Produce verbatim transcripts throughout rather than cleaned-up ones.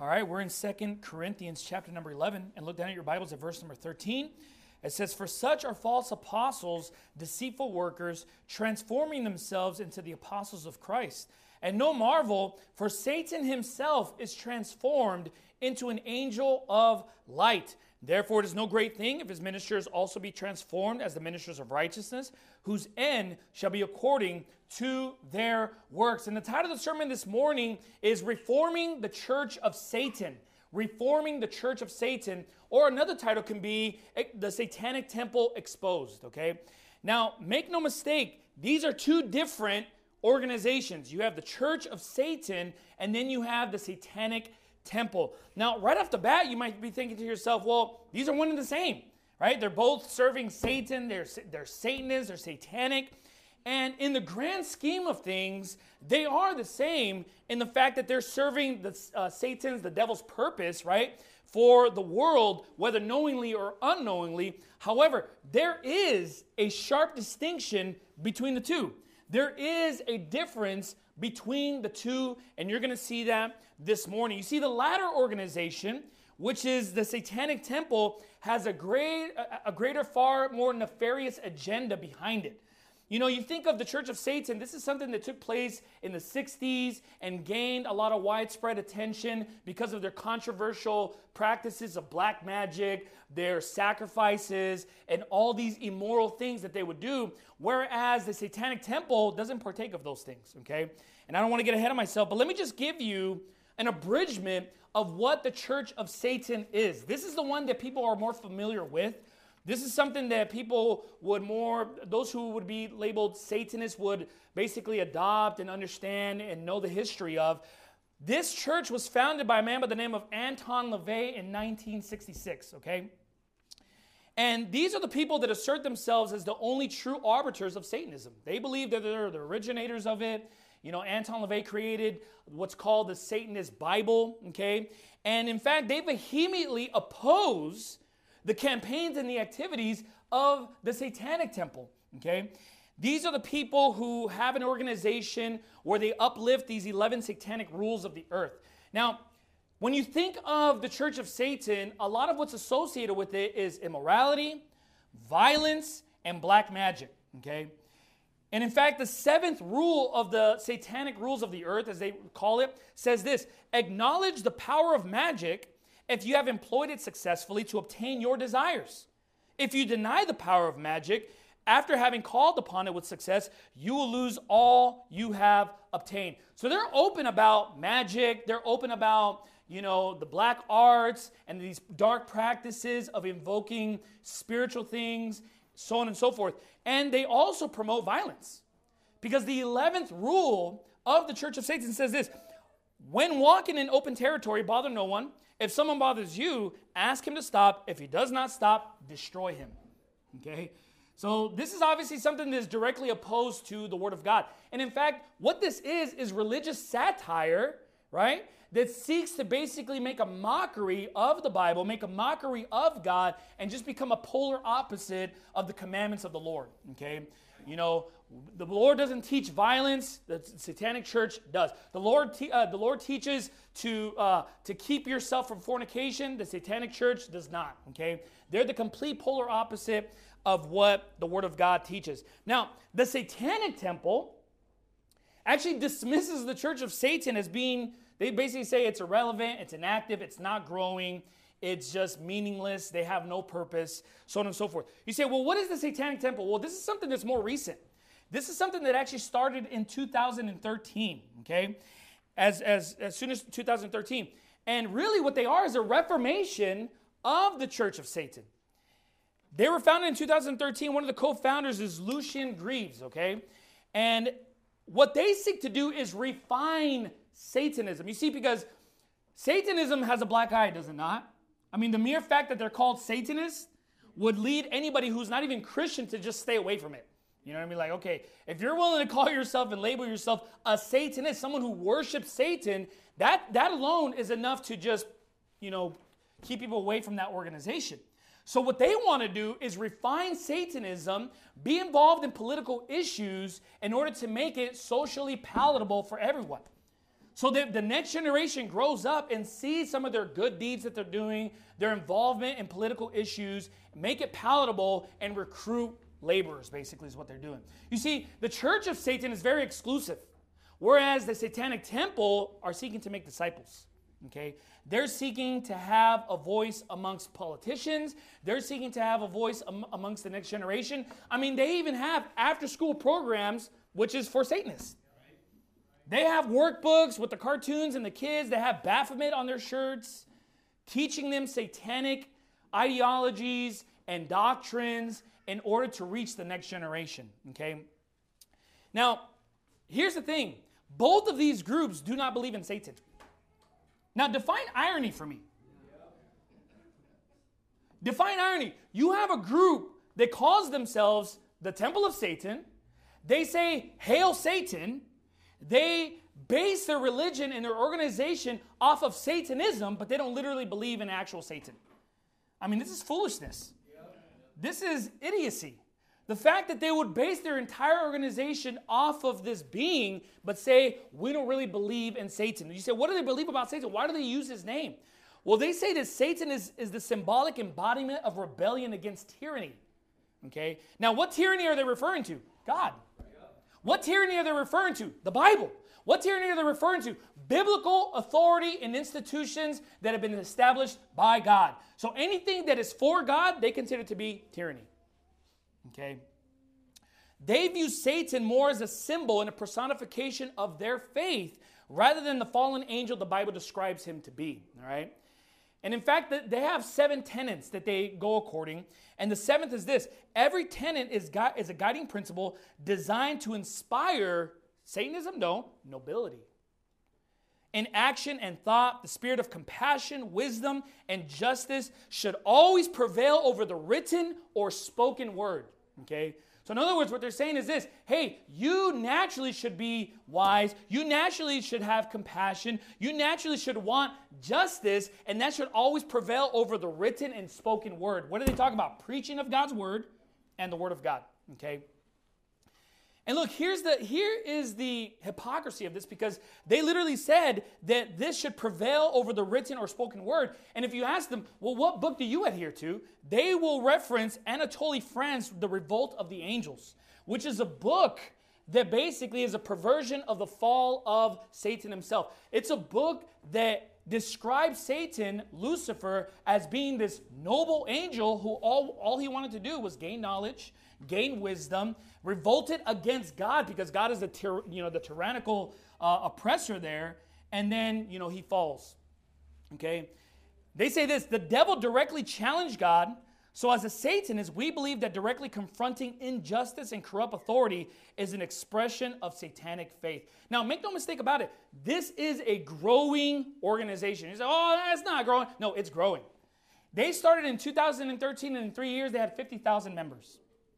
All right, we're in Second Corinthians chapter number eleven, and look down at your Bibles at verse number thirteen. It says, "For such are false apostles, deceitful workers, transforming themselves into the apostles of Christ. And no marvel, for Satan himself is transformed into an angel of light. Therefore it is no great thing if his ministers also be transformed as the ministers of righteousness, whose end shall be according to their works." And the title of the sermon this morning is Reforming the Church of Satan. Reforming the Church of Satan. Or another title can be The Satanic Temple Exposed. Okay. Now, make no mistake, these are two different organizations. You have the Church of Satan, and then you have the Satanic Temple. Now, right off the bat, you might be thinking to yourself, well, these are one and the same, right? They're both serving Satan. They're, they're Satanists. They're satanic. And in the grand scheme of things, they are the same in the fact that they're serving the uh, Satan's, the devil's purpose, right, for the world, whether knowingly or unknowingly. However, there is a sharp distinction between the two. There is a difference between the two, and you're going to see that this morning. You see, the latter organization, which is the Satanic Temple, has a great, a greater, far more nefarious agenda behind it. You know, you think of the Church of Satan, this is something that took place in the sixties and gained a lot of widespread attention because of their controversial practices of black magic, their sacrifices, and all these immoral things that they would do, whereas the Satanic Temple doesn't partake of those things, okay? And I don't want to get ahead of myself, but let me just give you an abridgment of what the Church of Satan is. This is the one that people are more familiar with. This is something that people would more, those who would be labeled Satanists would basically adopt and understand and know the history of. This church was founded by a man by the name of Anton LaVey in nineteen sixty-six, okay? And these are the people that assert themselves as the only true arbiters of Satanism. They believe that they're the originators of it. You know, Anton LaVey created what's called the Satanist Bible, okay? And in fact, they vehemently oppose the campaigns and the activities of the Satanic Temple, okay? These are the people who have an organization where they uplift these eleven satanic rules of the earth. Now, when you think of the Church of Satan, a lot of what's associated with it is immorality, violence, and black magic, okay? And in fact, the seventh rule of the satanic rules of the earth, as they call it, says this: acknowledge the power of magic if you have employed it successfully to obtain your desires. If you deny the power of magic, after having called upon it with success, you will lose all you have obtained. So they're open about magic. They're open about, you know, the black arts and these dark practices of invoking spiritual things, so on and so forth. And they also promote violence. Because the eleventh rule of the Church of Satan says this: when walking in open territory, bother no one. If someone bothers you, ask him to stop. If he does not stop, destroy him. Okay? So this is obviously something that is directly opposed to the Word of God. And in fact, what this is, is religious satire, right? That seeks to basically make a mockery of the Bible, make a mockery of God, and just become a polar opposite of the commandments of the Lord. Okay? You know, the Lord doesn't teach violence. The Satanic Church does. The Lord, te- uh, the Lord teaches to uh, to keep yourself from fornication. The Satanic Church does not. Okay, they're the complete polar opposite of what the Word of God teaches. Now, the Satanic Temple actually dismisses the Church of Satan as being. They basically say it's irrelevant, it's inactive, it's not growing. It's just meaningless. They have no purpose, so on and so forth. You say, well, what is the Satanic Temple? Well, this is something that's more recent. This is something that actually started in two thousand thirteen, okay? As, as, as soon as two thousand thirteen. And really what they are is a reformation of the Church of Satan. They were founded in two thousand thirteen. One of the co-founders is Lucien Greaves, okay? And what they seek to do is refine Satanism. You see, because Satanism has a black eye, does it not? I mean, the mere fact that they're called Satanists would lead anybody who's not even Christian to just stay away from it. You know what I mean? Like, okay, if you're willing to call yourself and label yourself a Satanist, someone who worships Satan, that, that alone is enough to just, you know, keep people away from that organization. So what they want to do is refine Satanism, be involved in political issues in order to make it socially palatable for everyone. so that the next generation grows up and sees some of their good deeds that they're doing, their involvement in political issues, make it palatable, and recruit laborers, basically, is what they're doing. You see, the church of Satan is very exclusive, whereas the Satanic Temple are seeking to make disciples. Okay? They're seeking to have a voice amongst politicians. They're seeking to have a voice am- amongst the next generation. I mean, they even have after-school programs, which is for Satanists. They have workbooks with the cartoons and the kids. They have Baphomet on their shirts, teaching them satanic ideologies and doctrines in order to reach the next generation. Okay? Now, here's the thing. Both of these groups do not believe in Satan. Now, define irony for me. Define irony. You have a group that calls themselves the Temple of Satan. They say, "Hail Satan." They base their religion and their organization off of Satanism, but they don't literally believe in actual Satan. I mean, this is foolishness. This is idiocy. The fact that they would base their entire organization off of this being, but say, we don't really believe in Satan. You say, what do they believe about Satan? Why do they use his name? Well, they say that Satan is, is the symbolic embodiment of rebellion against tyranny. Okay? Now, what tyranny are they referring to? God. What tyranny are they referring to? The Bible. What tyranny are they referring to? Biblical authority and institutions that have been established by God. So anything that is for God, they consider to be tyranny. Okay? They view Satan more as a symbol and a personification of their faith rather than the fallen angel the Bible describes him to be. All right? And in fact, they have seven tenets that they go according. And the seventh is this. Every tenet is, gu- is a guiding principle designed to inspire Satanism, no, nobility. In action and thought, the spirit of compassion, wisdom, and justice should always prevail over the written or spoken word. Okay? So in other words, what they're saying is this. Hey, you naturally should be wise. You naturally should have compassion. You naturally should want justice. And that should always prevail over the written and spoken word. What are they talking about? Preaching of God's word and the word of God. Okay? And look, here's the here is the hypocrisy of this, because they literally said that this should prevail over the written or spoken word. And if you ask them, well, what book do you adhere to? They will reference Anatole France, The Revolt of the Angels, which is a book that basically is a perversion of the fall of Satan himself. It's a book that describes Satan, Lucifer, as being this noble angel who all, all he wanted to do was gain knowledge, gain wisdom, revolted against God because God is the tyr- you know the tyrannical uh, oppressor there, and then you know he falls. Okay, they say this: the devil directly challenged God. So as a Satanist, we believe that directly confronting injustice and corrupt authority is an expression of satanic faith. Now, make no mistake about it. This is a growing organization. You say, "Oh, that's not growing." No, it's growing. They started in two thousand thirteen, and in three years, they had fifty thousand members.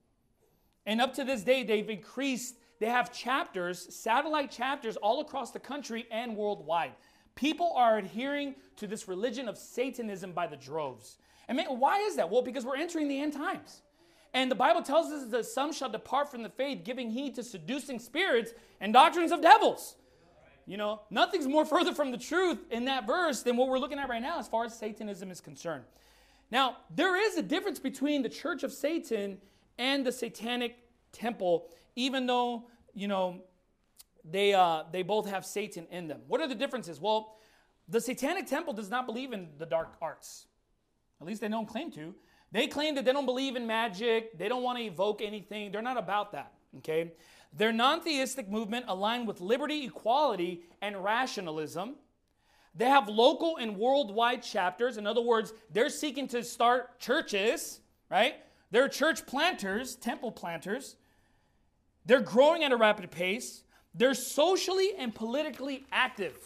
And up to this day, they've increased. They have chapters, satellite chapters all across the country and worldwide. People are adhering to this religion of Satanism by the droves. And man, why is that? Well, because we're entering the end times. And the Bible tells us that some shall depart from the faith, giving heed to seducing spirits and doctrines of devils. You know, nothing's more further from the truth in that verse than what we're looking at right now as far as Satanism is concerned. Now, there is a difference between the Church of Satan and the Satanic Temple, even though, you know, they uh, they both have Satan in them. What are the differences? Well, the Satanic Temple does not believe in the dark arts. At least they don't claim to. They claim that they don't believe in magic. They don't want to evoke anything. They're not about that, okay? Their non-theistic movement aligned with liberty, equality, and rationalism. They have local and worldwide chapters. In other words, they're seeking to start churches, right? They're church planters, temple planters. They're growing at a rapid pace. They're socially and politically active.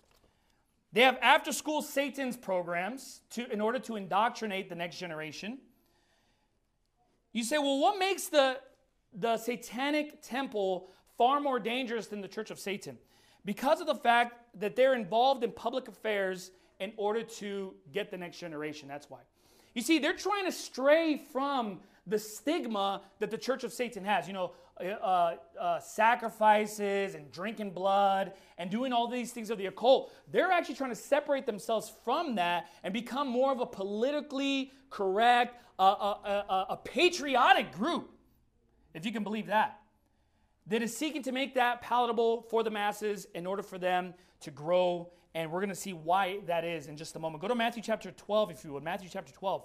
They have after-school Satan's programs to, in order to indoctrinate the next generation. You say, well, what makes the, the Satanic Temple far more dangerous than the Church of Satan? Because of the fact that they're involved in public affairs in order to get the next generation. That's why. You see, they're trying to stray from the stigma that the Church of Satan has. You know, uh, uh, sacrifices and drinking blood and doing all these things of the occult. They're actually trying to separate themselves from that and become more of a politically correct, uh, uh, uh, a patriotic group, if you can believe that, that is seeking to make that palatable for the masses in order for them to grow. And we're going to see why that is in just a moment. Go to Matthew chapter twelve, if you would. Matthew chapter twelve.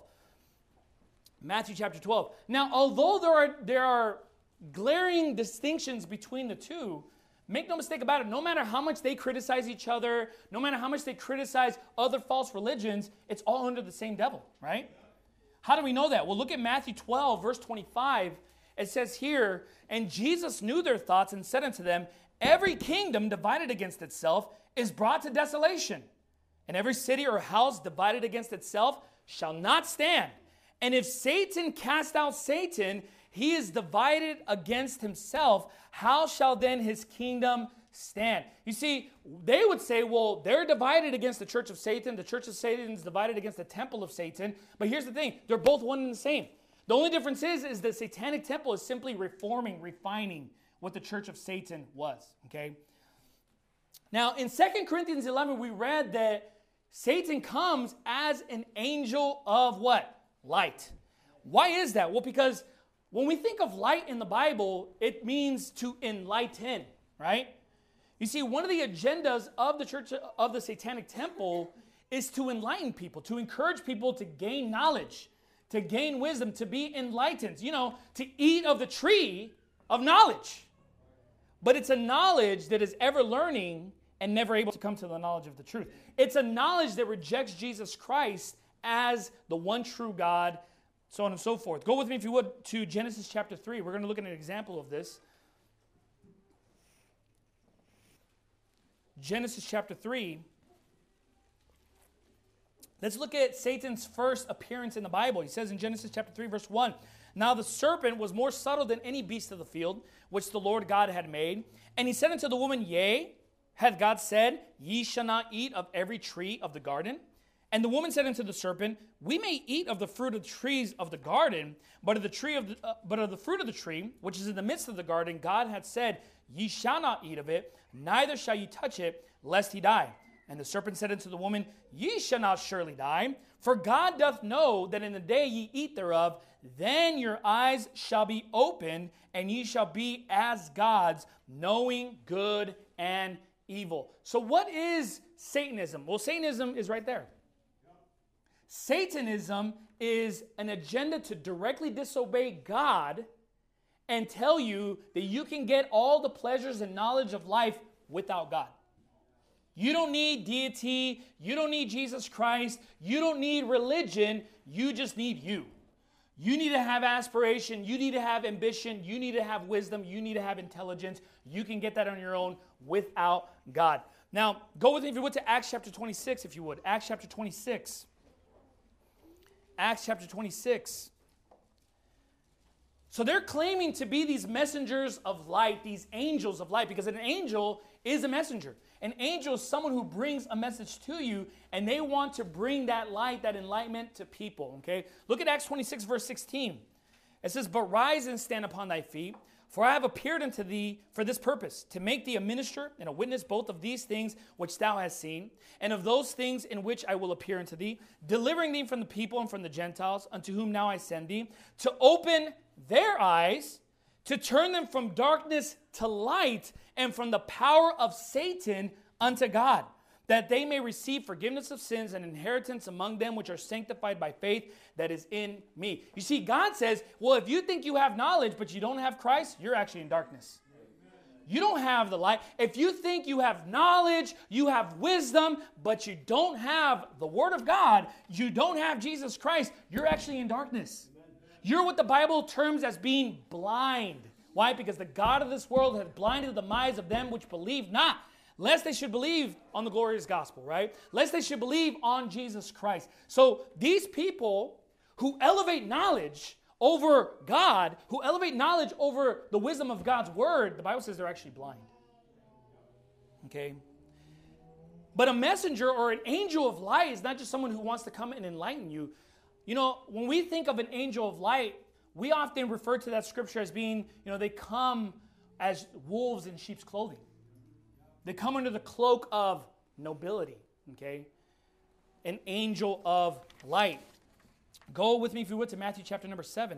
Matthew chapter twelve. Now, although there are there are glaring distinctions between the two, make no mistake about it, no matter how much they criticize each other, no matter how much they criticize other false religions, it's all under the same devil, right? How do we know that? Well, look at Matthew twelve, verse twenty-five. It says here, and Jesus knew their thoughts and said unto them, every kingdom divided against itself is brought to desolation, and every city or house divided against itself shall not stand. And if Satan cast out Satan, he is divided against himself. How shall then his kingdom stand? You see, they would say, well, they're divided against the church of Satan. The church of Satan is divided against the temple of Satan. But here's the thing. They're both one and the same. The only difference is, is the satanic temple is simply reforming, refining what the church of Satan was. Okay? Now, in Second Corinthians eleven, we read that Satan comes as an angel of what? Light. Why is that? Well, because when we think of light in the Bible, it means to enlighten, right? You see, one of the agendas of the church of the Satanic Temple is to enlighten people, to encourage people to gain knowledge, to gain wisdom, to be enlightened, you know, to eat of the tree of knowledge. But it's a knowledge that is ever learning and never able to come to the knowledge of the truth. It's a knowledge that rejects Jesus Christ as the one true God, so on and so forth. Go with me, if you would, to Genesis chapter three. We're going to look at an example of this. Genesis chapter three. Let's look at Satan's first appearance in the Bible. He says in Genesis chapter three, verse one, now the serpent was more subtle than any beast of the field, which the Lord God had made. And he said unto the woman, yea, hath God said, ye shall not eat of every tree of the garden? And the woman said unto the serpent, we may eat of the fruit of the trees of the garden, but of the tree of the, uh, but of the fruit of the tree, which is in the midst of the garden, God hath said, ye shall not eat of it, neither shall ye touch it, lest ye die. And the serpent said unto the woman, ye shall not surely die, for God doth know that in the day ye eat thereof, then your eyes shall be opened, and ye shall be as gods, knowing good and evil. So what is Satanism? Well, Satanism is right there. Satanism is an agenda to directly disobey God and tell you that you can get all the pleasures and knowledge of life without God. You don't need deity. You don't need Jesus Christ. You don't need religion. You just need you. You need to have aspiration. You need to have ambition. You need to have wisdom. You need to have intelligence. You can get that on your own without God. Now, go with me if you would to Acts chapter twenty-six, if you would. Acts chapter twenty-six. Acts chapter twenty-six. So they're claiming to be these messengers of light, these angels of light, because an angel is a messenger. An angel is someone who brings a message to you, and they want to bring that light, that enlightenment to people, okay? Look at Acts twenty-six, verse sixteen. It says, but rise and stand upon thy feet, for I have appeared unto thee for this purpose, to make thee a minister and a witness both of these things which thou hast seen, and of those things in which I will appear unto thee, delivering thee from the people and from the Gentiles, unto whom now I send thee, to open their eyes, to turn them from darkness to light, and from the power of Satan unto God, that they may receive forgiveness of sins and inheritance among them which are sanctified by faith that is in me. You see, God says, well, if you think you have knowledge but you don't have Christ, you're actually in darkness. You don't have the light. If you think you have knowledge, you have wisdom, but you don't have the Word of God, you don't have Jesus Christ, you're actually in darkness. You're what the Bible terms as being blind. Why? Because the God of this world has blinded the minds of them which believe not, lest they should believe on the glorious gospel, right? Lest they should believe on Jesus Christ. So these people who elevate knowledge over God, who elevate knowledge over the wisdom of God's word, the Bible says they're actually blind. Okay? But a messenger or an angel of light is not just someone who wants to come and enlighten you. You know, when we think of an angel of light, we often refer to that scripture as being, you know, they come as wolves in sheep's clothing. They come under the cloak of nobility, okay? An angel of light. Go with me, if you would, to Matthew chapter number seven.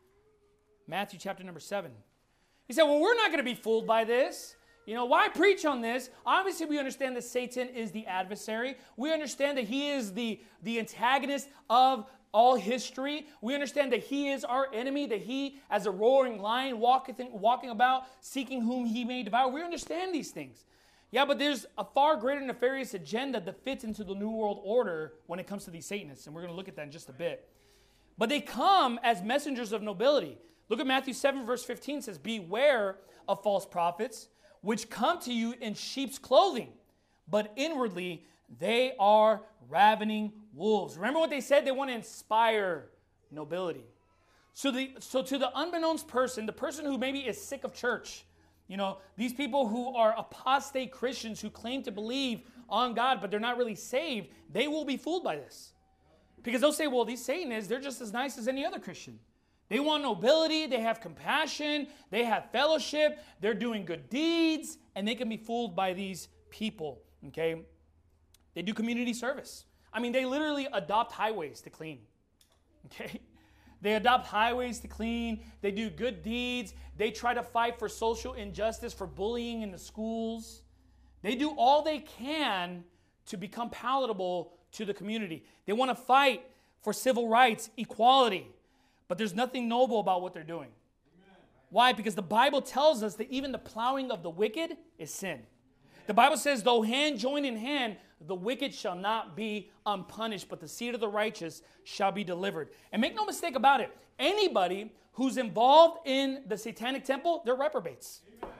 Matthew chapter number seven. He said, well, we're not going to be fooled by this. You know, why preach on this? Obviously, we understand that Satan is the adversary. We understand that he is the, the antagonist of all history. We understand that he is our enemy, that he, as a roaring lion, walking, walking about, seeking whom he may devour. We understand these things. Yeah, but there's a far greater nefarious agenda that fits into the New World Order when it comes to these Satanists, and we're going to look at that in just a bit. But they come as messengers of nobility. Look at Matthew seven, verse fifteen, says, beware of false prophets, which come to you in sheep's clothing, but inwardly they are ravening wolves. Remember what they said? They want to inspire nobility. So, the, so to the unbeknownst person, the person who maybe is sick of church, you know, these people who are apostate Christians who claim to believe on God, but they're not really saved, they will be fooled by this. Because they'll say, well, these Satanists, they're just as nice as any other Christian. They want nobility, they have compassion, they have fellowship, they're doing good deeds, and they can be fooled by these people, okay? They do community service. I mean, they literally adopt highways to clean, okay? They adopt highways to clean. They do good deeds. They try to fight for social injustice, for bullying in the schools. They do all they can to become palatable to the community. They want to fight for civil rights, equality. But there's nothing noble about what they're doing. Amen. Why? Because the Bible tells us that even the plowing of the wicked is sin. The Bible says, though hand join in hand, the wicked shall not be unpunished, but the seed of the righteous shall be delivered. And make no mistake about it, anybody who's involved in the satanic temple, they're reprobates. Amen.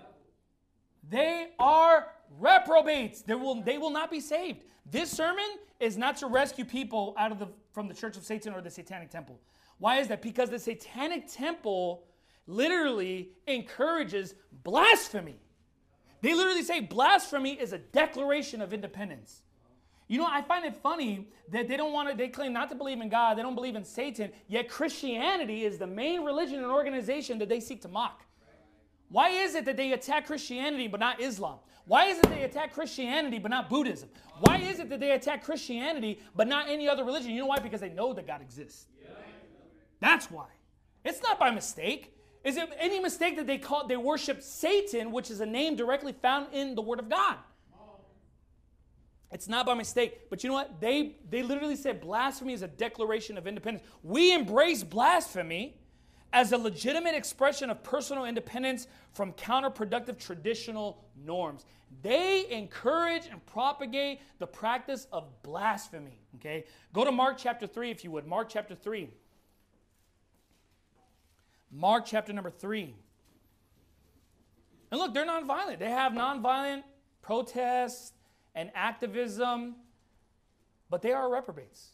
They are reprobates. They will, they will not be saved. This sermon is not to rescue people out of the from the Church of Satan or the satanic temple. Why is that? Because the satanic temple literally encourages blasphemy. They literally say blasphemy is a declaration of independence. You know, I find it funny that they don't want to, they claim not to believe in God, they don't believe in Satan, yet Christianity is the main religion and organization that they seek to mock. Why is it that they attack Christianity but not Islam? Why is it they attack Christianity but not Buddhism? Why is it that they attack Christianity but not any other religion? You know why? Because they know that God exists. That's why. It's not by mistake. Is it any mistake that they call they worship Satan, which is a name directly found in the Word of God? It's not by mistake. But you know what? They, they literally said blasphemy is a declaration of independence. We embrace blasphemy as a legitimate expression of personal independence from counterproductive traditional norms. They encourage and propagate the practice of blasphemy. Okay? Go to Mark chapter three, if you would. Mark chapter three. Mark chapter number three. And look, they're nonviolent. They have nonviolent protests and activism, but they are reprobates.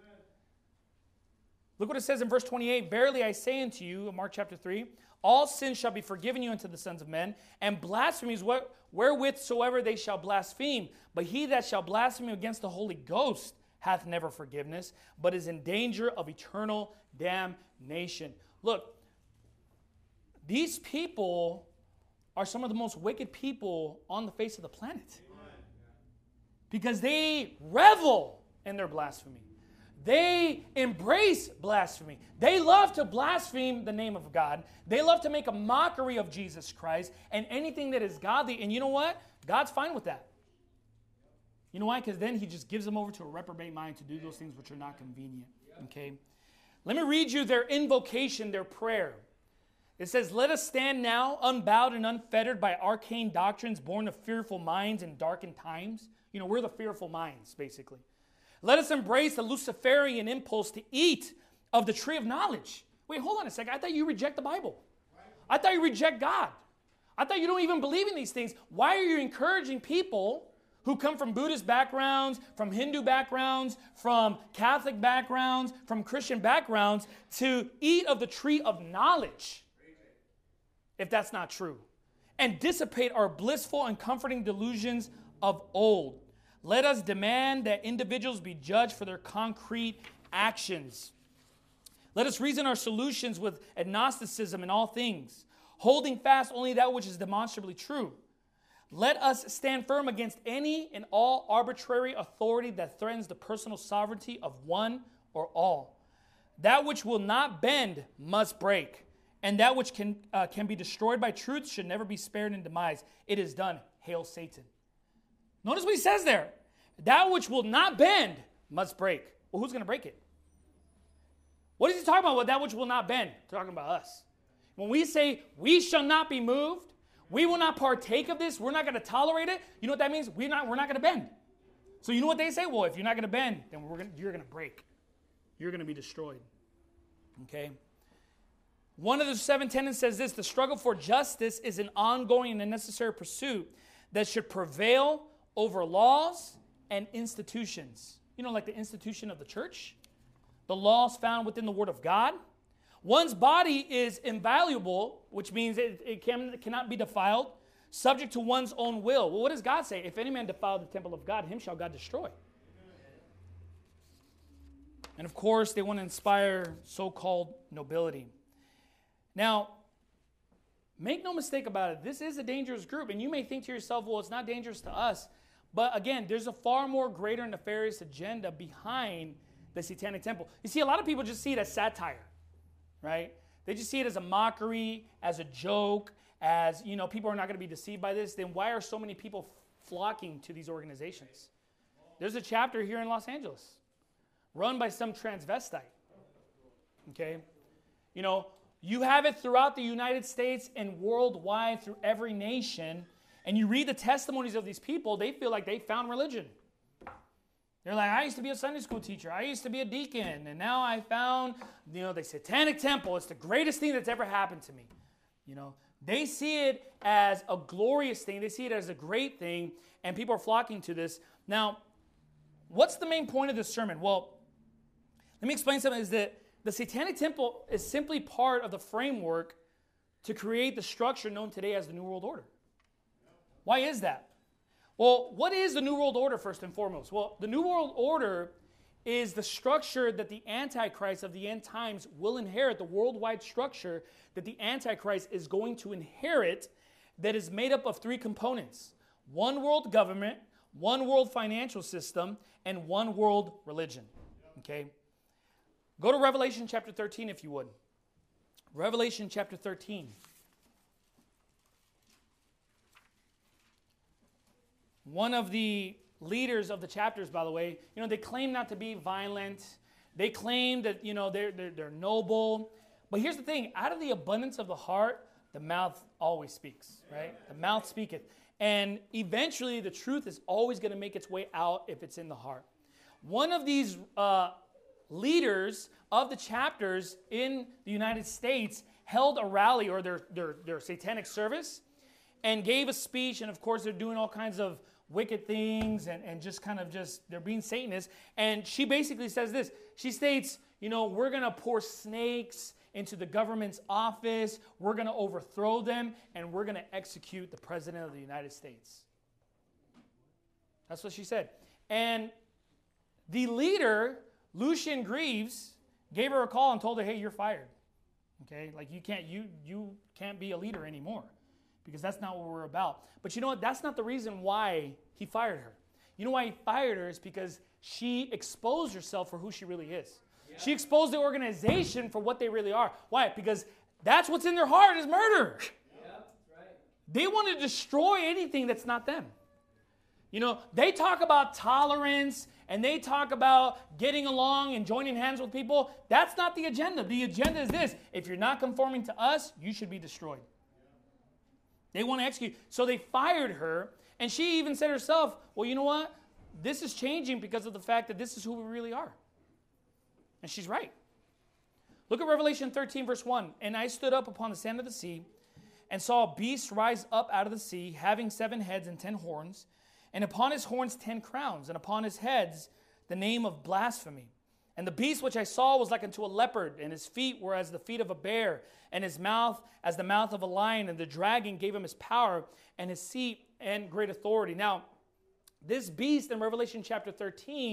Look what it says in verse twenty-eight. Verily I say unto you, in Mark chapter three, all sins shall be forgiven you unto the sons of men, and blasphemies wherewith soever they shall blaspheme. But he that shall blaspheme against the Holy Ghost hath never forgiveness, but is in danger of eternal damnation. Look, these people are some of the most wicked people on the face of the planet. Because they revel in their blasphemy. They embrace blasphemy. They love to blaspheme the name of God. They love to make a mockery of Jesus Christ and anything that is godly. And you know what? God's fine with that. You know why? Because then he just gives them over to a reprobate mind to do those things which are not convenient. Okay? Let me read you their invocation, their prayer. It says, let us stand now unbowed and unfettered by arcane doctrines born of fearful minds in darkened times. You know, we're the fearful minds, basically. Let us embrace the Luciferian impulse to eat of the tree of knowledge. Wait, hold on a second. I thought you reject the Bible. I thought you reject God. I thought you don't even believe in these things. Why are you encouraging people who come from Buddhist backgrounds, from Hindu backgrounds, from Catholic backgrounds, from Christian backgrounds to eat of the tree of knowledge? If that's not true. And dissipate our blissful and comforting delusions of old. Let us demand that individuals be judged for their concrete actions. Let us reason our solutions with agnosticism in all things, holding fast only that which is demonstrably true. Let us stand firm against any and all arbitrary authority that threatens the personal sovereignty of one or all. That which will not bend must break, and that which can, uh, can be destroyed by truth should never be spared in demise. It is done. Hail Satan. Notice what he says there. That which will not bend must break. Well, who's going to break it? What is he talking about with that which will not bend? He's talking about us. When we say we shall not be moved, we will not partake of this, we're not going to tolerate it, you know what that means? We're not, we're not going to bend. So you know what they say? Well, if you're not going to bend, then we're gonna, you're going to break. You're going to be destroyed. Okay? One of the seven tenets says this: the struggle for justice is an ongoing and necessary pursuit that should prevail over laws and institutions. You know, like the institution of the church, the laws found within the Word of God. One's body is invaluable, which means it, it, can, it cannot be defiled, subject to one's own will. Well, what does God say? If any man defile the temple of God, him shall God destroy. And of course, they want to inspire so-called nobility. Now, make no mistake about it, this is a dangerous group, and you may think to yourself, well, it's not dangerous to us. But again, there's a far more greater nefarious agenda behind the Satanic Temple. You see, a lot of people just see it as satire. Right? They just see it as a mockery, as a joke, as, you know, people are not going to be deceived by this. Then why are so many people flocking to these organizations? There's a chapter here in Los Angeles run by some transvestite. Okay? You know, you have it throughout the United States and worldwide through every nation, and you read the testimonies of these people, they feel like they found religion. They're like, I used to be a Sunday school teacher. I used to be a deacon. And now I found, you know, the Satanic Temple. It's the greatest thing that's ever happened to me. You know, they see it as a glorious thing. They see it as a great thing. And people are flocking to this. Now, what's the main point of this sermon? Well, let me explain something. Is that the Satanic Temple is simply part of the framework to create the structure known today as the New World Order. Why is that? Well, what is the New World Order, first and foremost? Well, the New World Order is the structure that the Antichrist of the end times will inherit, the worldwide structure that the Antichrist is going to inherit, that is made up of three components: one world government, one world financial system, and one world religion. Okay? Go to Revelation chapter thirteen, if you would. Revelation chapter thirteen. One of the leaders of the chapters, by the way, you know, they claim not to be violent. They claim that, you know, they're, they're, they're noble. But here's the thing. Out of the abundance of the heart, the mouth always speaks, right? The mouth speaketh. And eventually, the truth is always going to make its way out if it's in the heart. One of these uh, leaders of the chapters in the United States held a rally, or their, their, their satanic service, and gave a speech. And of course, they're doing all kinds of wicked things and, and just kind of just, they're being Satanists. And she basically says this. She states, you know, we're going to pour snakes into the government's office. We're going to overthrow them, and we're going to execute the President of the United States. That's what she said. And the leader, Lucien Greaves, gave her a call and told her, hey, you're fired. Okay? Like, you can't, you, you can't be a leader anymore, because that's not what we're about. But you know what? That's not the reason why he fired her. You know why he fired her is because she exposed herself for who she really is. Yeah. She exposed the organization for what they really are. Why? Because that's what's in their heart is murder. Yeah, right. They want to destroy anything that's not them. You know, they talk about tolerance and they talk about getting along and joining hands with people. That's not the agenda. The agenda is this: if you're not conforming to us, you should be destroyed. They want to execute. So they fired her, and she even said herself, well, you know what? This is changing because of the fact that this is who we really are. And she's right. Look at Revelation thirteen, verse one. And I stood up upon the sand of the sea and saw a beast rise up out of the sea, having seven heads and ten horns, and upon his horns ten crowns, and upon his heads the name of blasphemy. And the beast which I saw was like unto a leopard, and his feet were as the feet of a bear, and his mouth as the mouth of a lion. And the dragon gave him his power and his seat and great authority. Now, this beast in Revelation chapter thirteen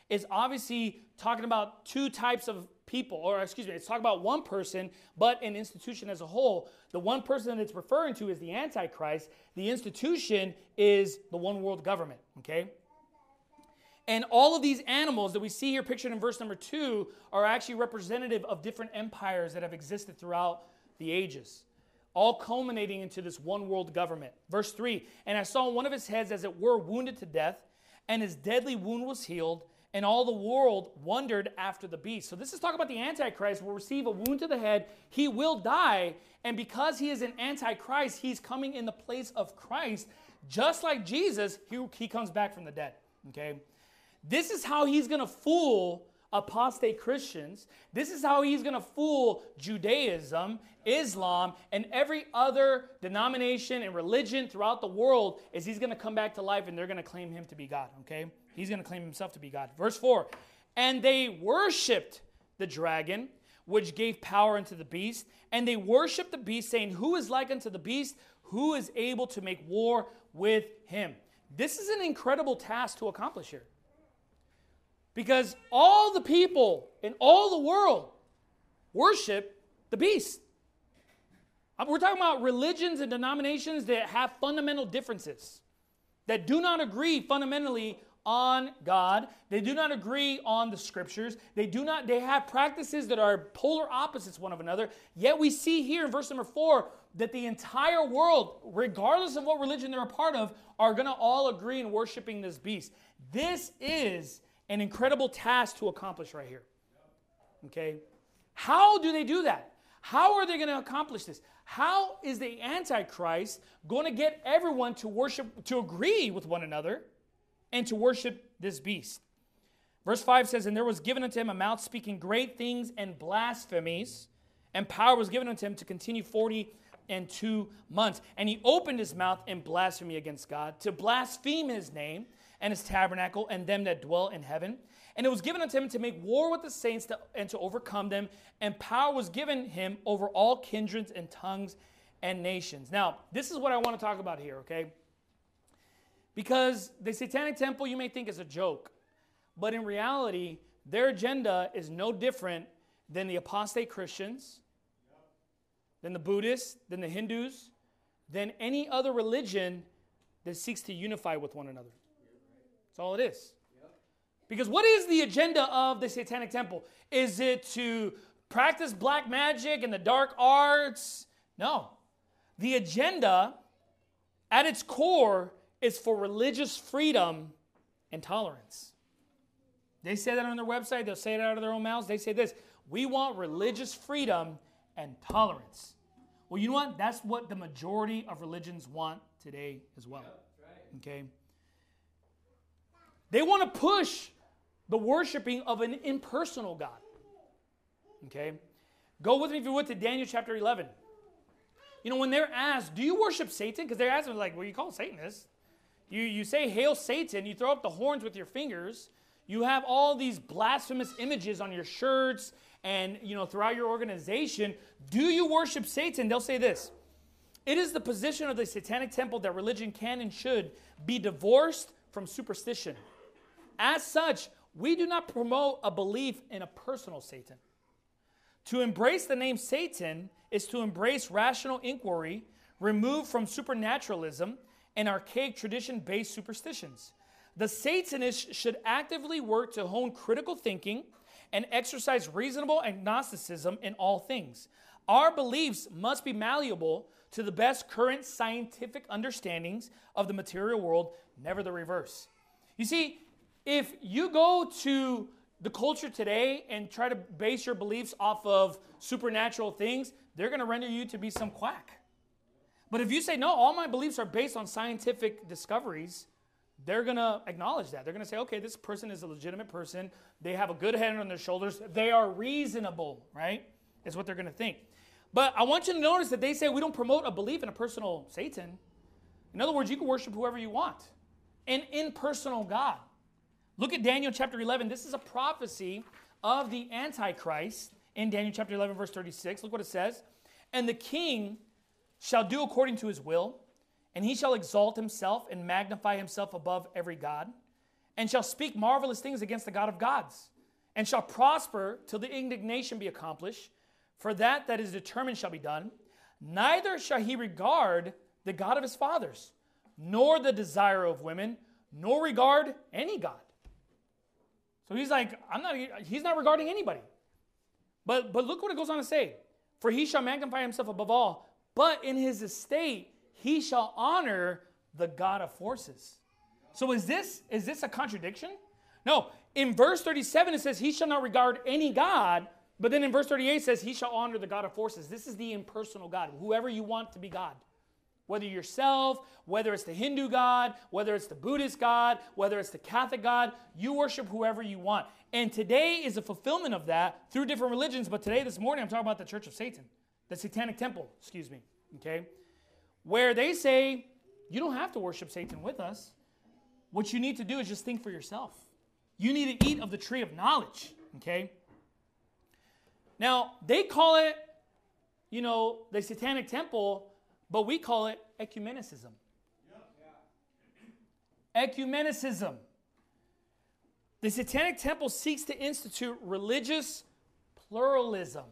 is obviously talking about two types of people, or excuse me, it's talking about one person, but an institution as a whole. The one person that it's referring to is the Antichrist. The institution is the one world government, okay? And all of these animals that we see here pictured in verse number two are actually representative of different empires that have existed throughout the ages, all culminating into this one world government. Verse three, and I saw one of his heads as it were wounded to death, and his deadly wound was healed, and all the world wondered after the beast. So this is talking about the Antichrist will receive a wound to the head. He will die, and because he is an Antichrist, he's coming in the place of Christ. Just like Jesus, he, he comes back from the dead, okay? This is how he's going to fool apostate Christians. This is how he's going to fool Judaism, Islam, and every other denomination and religion throughout the world, is he's going to come back to life and they're going to claim him to be God, okay? He's going to claim himself to be God. Verse four, and they worshipped the dragon, which gave power unto the beast, and they worshipped the beast, saying, who is like unto the beast? Who is able to make war with him? This is an incredible task to accomplish here. Because all the people in all the world worship the beast. We're talking about religions and denominations that have fundamental differences, that do not agree fundamentally on God. They do not agree on the scriptures. They do not, they have practices that are polar opposites one of another. Yet we see here in verse number four that the entire world, regardless of what religion they're a part of, are going to all agree in worshiping this beast. This is an incredible task to accomplish right here. Okay? How do they do that? How are they going to accomplish this? How is the Antichrist going to get everyone to worship, to agree with one another and to worship this beast? Verse five says, and there was given unto him a mouth speaking great things and blasphemies, and power was given unto him to continue forty and two months. And he opened his mouth in blasphemy against God, to blaspheme his name and his tabernacle, and them that dwell in heaven. And it was given unto him to make war with the saints to, and to overcome them. And power was given him over all kindreds and tongues and nations. Now, this is what I want to talk about here, okay? Because the Satanic Temple, you may think is a joke. But in reality, their agenda is no different than the apostate Christians, than the Buddhists, than the Hindus, than any other religion that seeks to unify with one another. That's all it is. Because what is the agenda of the Satanic Temple? Is it to practice black magic and the dark arts? No. The agenda, at its core, is for religious freedom and tolerance. They say that on their website. They'll say it out of their own mouths. They say this: we want religious freedom and tolerance. Well, you know what? That's what the majority of religions want today as well. Okay? They want to push the worshiping of an impersonal God. Okay? Go with me, if you would, to Daniel chapter eleven. You know, when they're asked, do you worship Satan? Because they're asking, like, well, you call Satanists. You, you say, hail Satan. You throw up the horns with your fingers. You have all these blasphemous images on your shirts and, you know, throughout your organization. Do you worship Satan? They'll say this: it is the position of the Satanic Temple that religion can and should be divorced from superstition. As such, we do not promote a belief in a personal Satan. To embrace the name Satan is to embrace rational inquiry, removed from supernaturalism and archaic tradition-based superstitions. The Satanists should actively work to hone critical thinking and exercise reasonable agnosticism in all things. Our beliefs must be malleable to the best current scientific understandings of the material world, never the reverse. You see, if you go to the culture today and try to base your beliefs off of supernatural things, they're going to render you to be some quack. But if you say, no, all my beliefs are based on scientific discoveries, they're going to acknowledge that. They're going to say, okay, this person is a legitimate person. They have a good head on their shoulders. They are reasonable, right? Is what they're going to think. But I want you to notice that they say we don't promote a belief in a personal Satan. In other words, you can worship whoever you want. An impersonal God. Look at Daniel chapter eleven. This is a prophecy of the Antichrist in Daniel chapter eleven, verse thirty-six. Look what it says. And the king shall do according to his will, and he shall exalt himself and magnify himself above every god, and shall speak marvelous things against the God of gods, and shall prosper till the indignation be accomplished, for that that is determined shall be done. Neither shall he regard the God of his fathers, nor the desire of women, nor regard any God. So he's like, I'm not, he's not regarding anybody. But, but look what it goes on to say. For he shall magnify himself above all, but in his estate he shall honor the God of forces. So is this, is this a contradiction? No. In verse thirty-seven it says he shall not regard any God, but then in verse thirty-eight it says he shall honor the God of forces. This is the impersonal God, whoever you want to be God. Whether yourself, whether it's the Hindu God, whether it's the Buddhist God, whether it's the Catholic God, you worship whoever you want. And today is a fulfillment of that through different religions. But today, this morning, I'm talking about the Church of Satan, the Satanic Temple, excuse me, okay? Where they say, you don't have to worship Satan with us. What you need to do is just think for yourself. You need to eat of the tree of knowledge, okay? Now, they call it, you know, the Satanic Temple, but we call it ecumenicism. Yep. Ecumenicism. The Satanic Temple seeks to institute religious pluralism.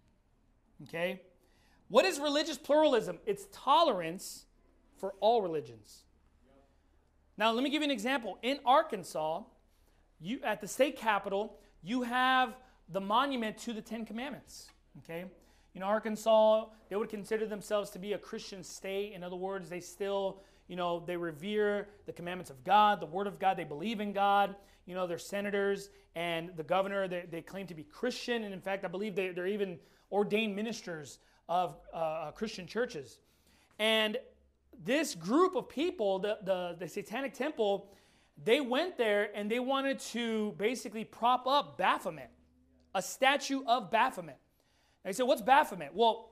Okay? What is religious pluralism? It's tolerance for all religions. Yep. Now, let me give you an example. In Arkansas, you at the state capitol, you have the monument to the Ten Commandments. Okay? You know, Arkansas, they would consider themselves to be a Christian state. In other words, they still, you know, they revere the commandments of God, the Word of God. They believe in God. You know, their senators and the governor, they, they claim to be Christian. And in fact, I believe they, they're even ordained ministers of uh, Christian churches. And this group of people, the, the, the Satanic Temple, they went there and they wanted to basically prop up Baphomet, a statue of Baphomet. I said, what's Baphomet? Well,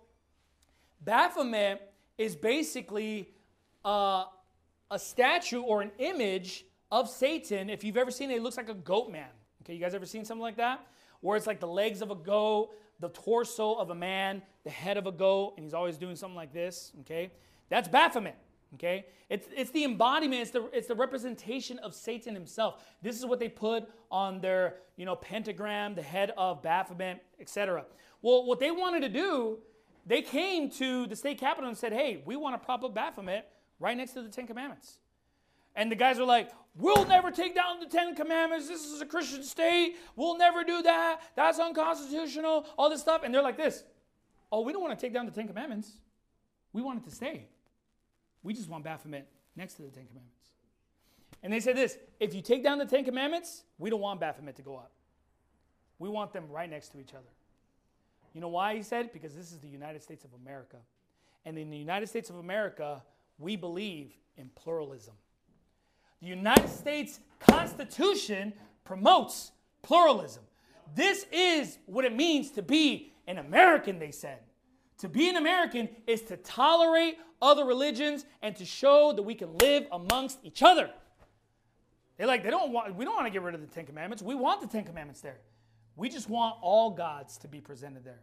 Baphomet is basically uh, a statue or an image of Satan. If you've ever seen it, it looks like a goat man. Okay, you guys ever seen something like that? Where it's like the legs of a goat, the torso of a man, the head of a goat, and he's always doing something like this. Okay, that's Baphomet. Okay, it's it's the embodiment, it's the it's the representation of Satan himself. This is what they put on their, you know, pentagram, the head of Baphomet, et cetera. Well, what they wanted to do, they came to the state capitol and said, hey, we want to prop up Baphomet right next to the Ten Commandments. And the guys are like, we'll never take down the Ten Commandments. This is a Christian state. We'll never do that. That's unconstitutional, all this stuff. And they're like this. Oh, we don't want to take down the Ten Commandments. We want it to stay. We just want Baphomet next to the Ten Commandments. And they said this, if you take down the Ten Commandments, we don't want Baphomet to go up. We want them right next to each other. You know why, he said? Because this is the United States of America. And in the United States of America, we believe in pluralism. The United States Constitution promotes pluralism. This is what it means to be an American, they said. To be an American is to tolerate other religions and to show that we can live amongst each other. They're like, they don't want, we don't want to get rid of the Ten Commandments. We want the Ten Commandments there. We just want all gods to be presented there.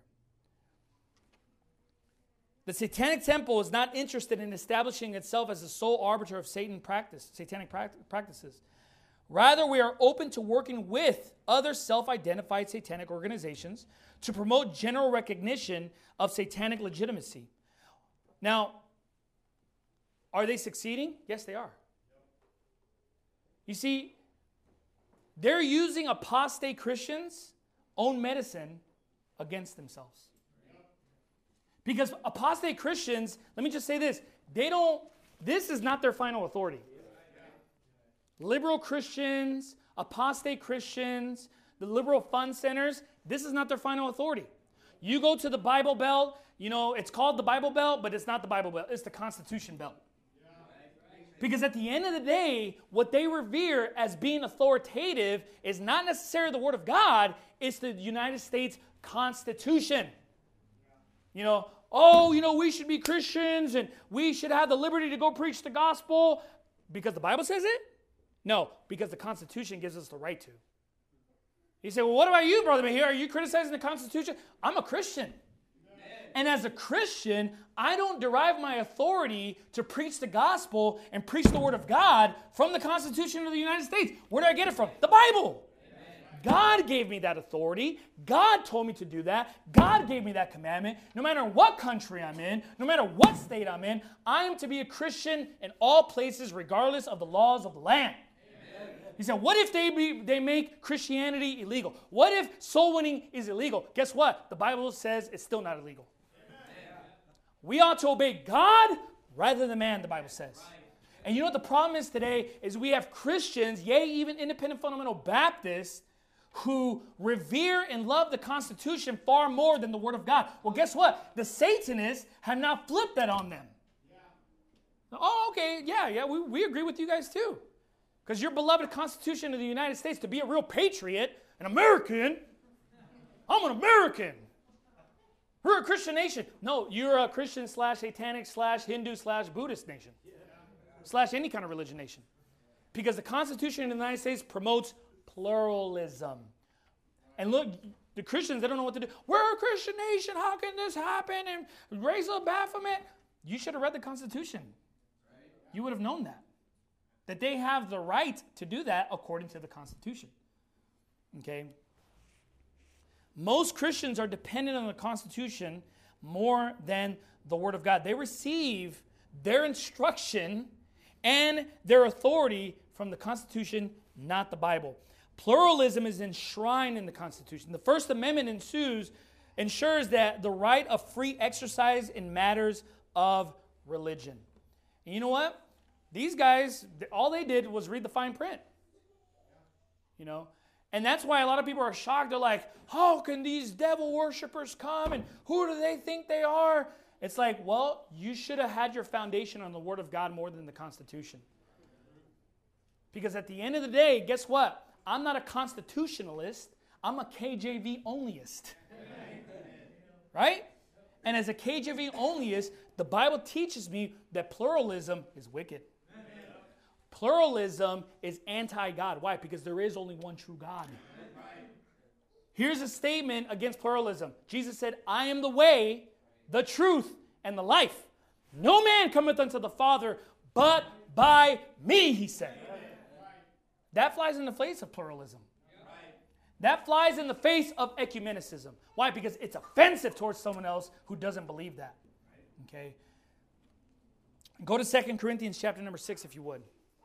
The Satanic Temple is not interested in establishing itself as the sole arbiter of Satan practice, satanic practices. Rather, we are open to working with other self-identified satanic organizations to promote general recognition of satanic legitimacy. Now, are they succeeding? Yes, they are. You see, they're using apostate Christians' own medicine against themselves. Because apostate Christians, let me just say this, they don't, this is not their final authority. Liberal Christians, apostate Christians, the liberal fund centers, this is not their final authority. You go to the Bible Belt, you know, it's called the Bible Belt, but it's not the Bible Belt, it's the Constitution Belt. Because at the end of the day, what they revere as being authoritative is not necessarily the Word of God, it's the United States Constitution. You know, oh, you know, we should be Christians and we should have the liberty to go preach the gospel because the Bible says it? No, because the Constitution gives us the right to. You say, well, what about you, Brother Mahir? Are you criticizing the Constitution? I'm a Christian. Amen. And as a Christian, I don't derive my authority to preach the gospel and preach the word of God from the Constitution of the United States. Where do I get it from? The Bible. God gave me that authority. God told me to do that. God gave me that commandment. No matter what country I'm in, no matter what state I'm in, I am to be a Christian in all places regardless of the laws of the land. He said, what if they be, they make Christianity illegal? What if soul winning is illegal? Guess what? The Bible says it's still not illegal. Amen. We ought to obey God rather than man, the Bible says. Right. And you know what the problem is today is we have Christians, yea, even independent fundamental Baptists, who revere and love the Constitution far more than the Word of God. Well, guess what? The Satanists have now flipped that on them. Yeah. Oh, okay, yeah, yeah, we, we agree with you guys too. Because your beloved Constitution of the United States, to be a real patriot, an American, I'm an American. We're a Christian nation. No, you're a Christian slash satanic slash Hindu slash Buddhist nation. Slash any kind of religion nation. Because the Constitution of the United States promotes pluralism. And look, the Christians, they don't know what to do. We're a Christian nation. How can this happen? And racial Baphomet. You should have read the Constitution. You would have known that. That they have the right to do that according to the Constitution. Okay? Most Christians are dependent on the Constitution more than the Word of God. They receive their instruction and their authority from the Constitution, not the Bible. Pluralism is enshrined in the Constitution. The First Amendment ensues, ensures that the right of free exercise in matters of religion. And you know what? These guys, all they did was read the fine print. You know? And that's why a lot of people are shocked. They're like, how can these devil worshipers come? And who do they think they are? It's like, well, you should have had your foundation on the Word of God more than the Constitution. Because at the end of the day, guess what? I'm not a constitutionalist. I'm a K J V onlyist. Right? And as a K J V onlyist, the Bible teaches me that pluralism is wicked. Pluralism is anti-God. Why? Because there is only one true God. Here's a statement against pluralism. Jesus said, I am the way, the truth, and the life. No man cometh unto the Father but by me, he said. That flies in the face of pluralism. That flies in the face of ecumenicism. Why? Because it's offensive towards someone else who doesn't believe that. Okay? Go to Second Corinthians chapter number six, if you would.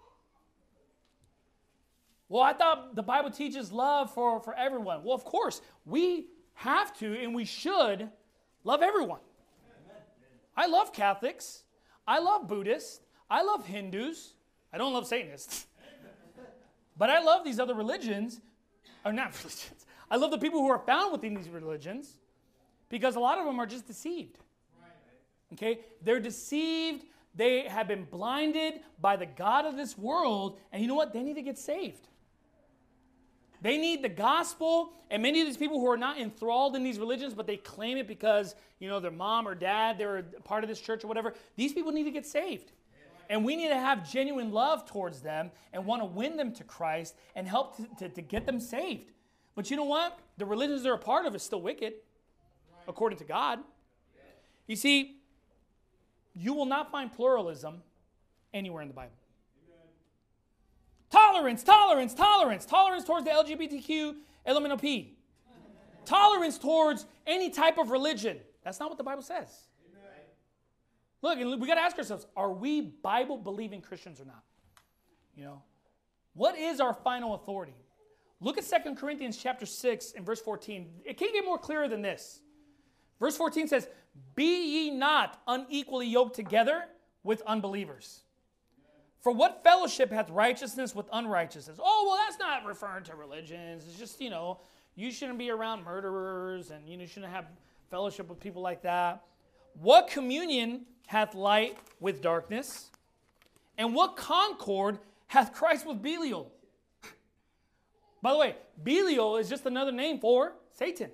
Well, I thought the Bible teaches love for, for everyone. Well, of course, we have to and we should love everyone. I love Catholics. I love Buddhists. I love Hindus. I don't love Satanists. But I love these other religions. Or not religions. I love the people who are found within these religions because a lot of them are just deceived. Okay? They're deceived. They have been blinded by the God of this world. And you know what? They need to get saved. They need the gospel, and many of these people who are not enthralled in these religions, but they claim it because, you know, their mom or dad, they're part of this church or whatever, these people need to get saved. And we need to have genuine love towards them and want to win them to Christ and help to, to, to get them saved. But you know what? The religions they're a part of is still wicked, according to God. You see, you will not find pluralism anywhere in the Bible. Tolerance, tolerance, tolerance. Tolerance towards the L G B T Q L M N O P. Tolerance towards any type of religion. That's not what the Bible says. Amen. Look, and we got to ask ourselves, are we Bible-believing Christians or not? You know, what is our final authority? Look at Second Corinthians chapter six and verse fourteen. It can't get more clearer than this. Verse fourteen says, be ye not unequally yoked together with unbelievers. For what fellowship hath righteousness with unrighteousness? Oh, well, that's not referring to religions. It's just, you know, you shouldn't be around murderers and you shouldn't have fellowship with people like that. What communion hath light with darkness? And what concord hath Christ with Belial? By the way, Belial is just another name for Satan.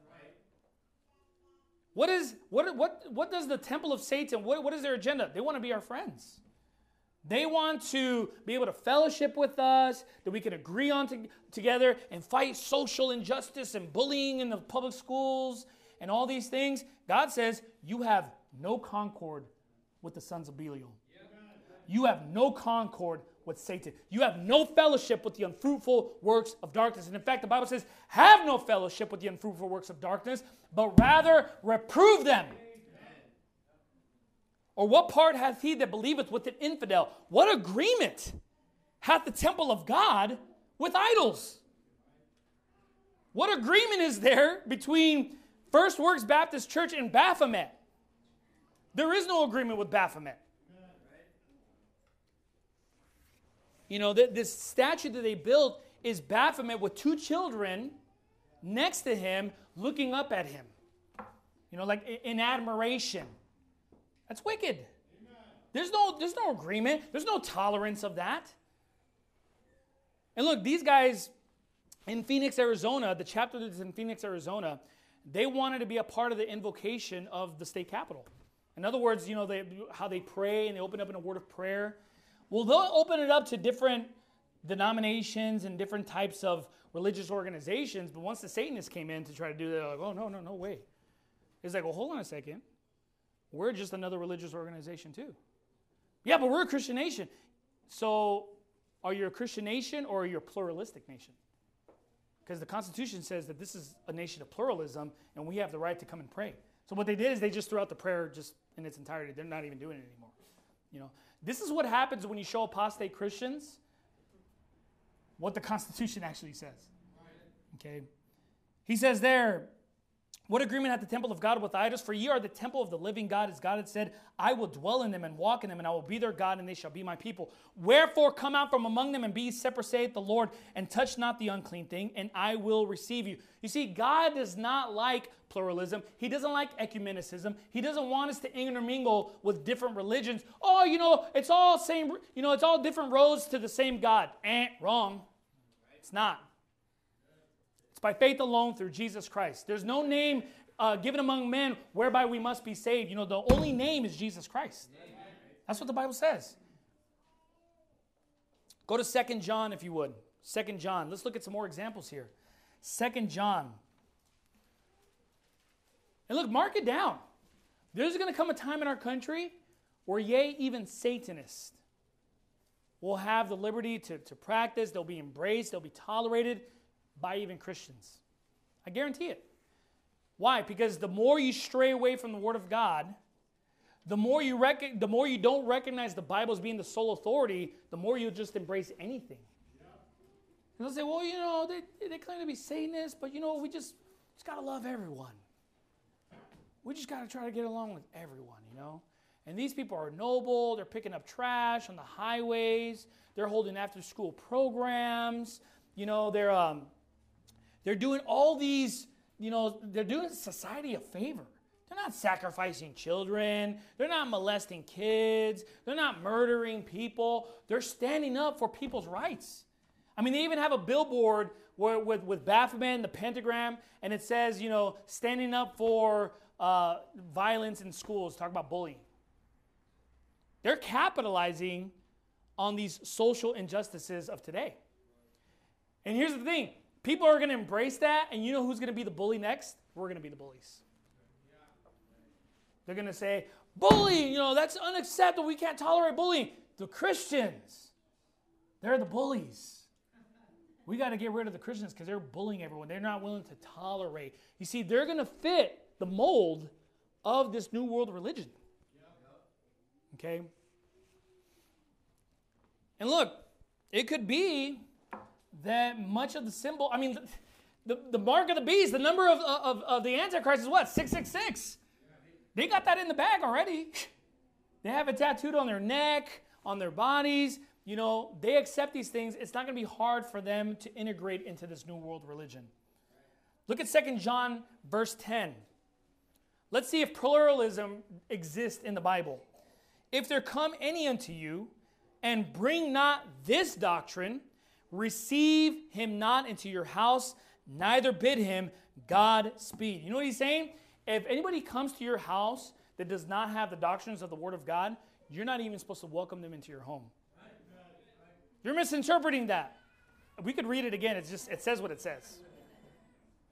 What is what what what does the temple of Satan, what, what is their agenda? They want to be our friends. They want to be able to fellowship with us, that we can agree on to, together and fight social injustice and bullying in the public schools and all these things, God says you have no concord with the sons of Belial. You have no concord with Satan. You have no fellowship with the unfruitful works of darkness. And in fact, the Bible says, have no fellowship with the unfruitful works of darkness, but rather reprove them. Or what part hath he that believeth with an infidel? What agreement hath the temple of God with idols? What agreement is there between First Works Baptist Church and Baphomet? There is no agreement with Baphomet. You know, th- this statue that they built is Baphomet with two children next to him looking up at him. You know, like in admiration. That's wicked. There's no, there's no agreement. There's no tolerance of that. And look, these guys in Phoenix, Arizona, the chapter that's in Phoenix, Arizona, they wanted to be a part of the invocation of the state capitol. In other words, you know, they, how they pray and they open up in a word of prayer. Well, they'll open it up to different denominations and different types of religious organizations, but once the Satanists came in to try to do that, they're like, oh, no, no, no way. It's like, well, hold on a second. We're just another religious organization too. Yeah, but we're a Christian nation. So are you a Christian nation or are you a pluralistic nation? Because the Constitution says that this is a nation of pluralism and we have the right to come and pray. So what they did is they just threw out the prayer just in its entirety. They're not even doing it anymore. You know, this is what happens when you show apostate Christians what the Constitution actually says. Okay? He says there, what agreement hath the temple of God with idols? For ye are the temple of the living God, as God had said, I will dwell in them and walk in them, and I will be their God, and they shall be my people. Wherefore come out from among them and be separate, saith the Lord, and touch not the unclean thing, and I will receive you. You see, God does not like pluralism. He doesn't like ecumenicism. He doesn't want us to intermingle with different religions. Oh, you know, it's all same, you know, it's all different roads to the same God. Eh, wrong. It's not. By faith alone through Jesus Christ. There's no name uh, given among men whereby we must be saved. You know, the only name is Jesus Christ. That's what the Bible says. Go to Second John if you would. Second John. Let's look at some more examples here. Second John. And look, mark it down. There's going to come a time in our country where, yea, even Satanists will have the liberty to, to practice. They'll be embraced. They'll be tolerated by even Christians. I guarantee it. Why? Because the more you stray away from the Word of God, the more you rec- the more you don't recognize the Bible as being the sole authority, the more you'll just embrace anything. Yeah. They'll say, well, you know, they, they claim to be Satanists, but, you know, we just, just got to love everyone. We just got to try to get along with everyone, you know. And these people are noble. They're picking up trash on the highways. They're holding after-school programs. You know, they're... um. They're doing all these, you know, they're doing society a favor. They're not sacrificing children. They're not molesting kids. They're not murdering people. They're standing up for people's rights. I mean, they even have a billboard where, with, with Baphomet and the pentagram, and it says, you know, standing up for uh, violence in schools, talk about bullying. They're capitalizing on these social injustices of today. And here's the thing. People are going to embrace that, and you know who's going to be the bully next? We're going to be the bullies. They're going to say, bullying, you know, that's unacceptable. We can't tolerate bullying. The Christians, they're the bullies. We got to get rid of the Christians because they're bullying everyone. They're not willing to tolerate. You see, they're going to fit the mold of this new world religion. Okay? And look, it could be that much of the symbol, I mean, the, the, the mark of the beast, the number of, of, of the Antichrist is what? six six six. They got that in the bag already. They have it tattooed on their neck, on their bodies. You know, they accept these things. It's not going to be hard for them to integrate into this new world religion. Look at Second John verse ten. Let's see if pluralism exists in the Bible. If there come any unto you, and bring not this doctrine, receive him not into your house, neither bid him Godspeed. You know what he's saying? If anybody comes to your house that does not have the doctrines of the Word of God, you're not even supposed to welcome them into your home. You're misinterpreting that. We could read it again. It's just, it says what it says.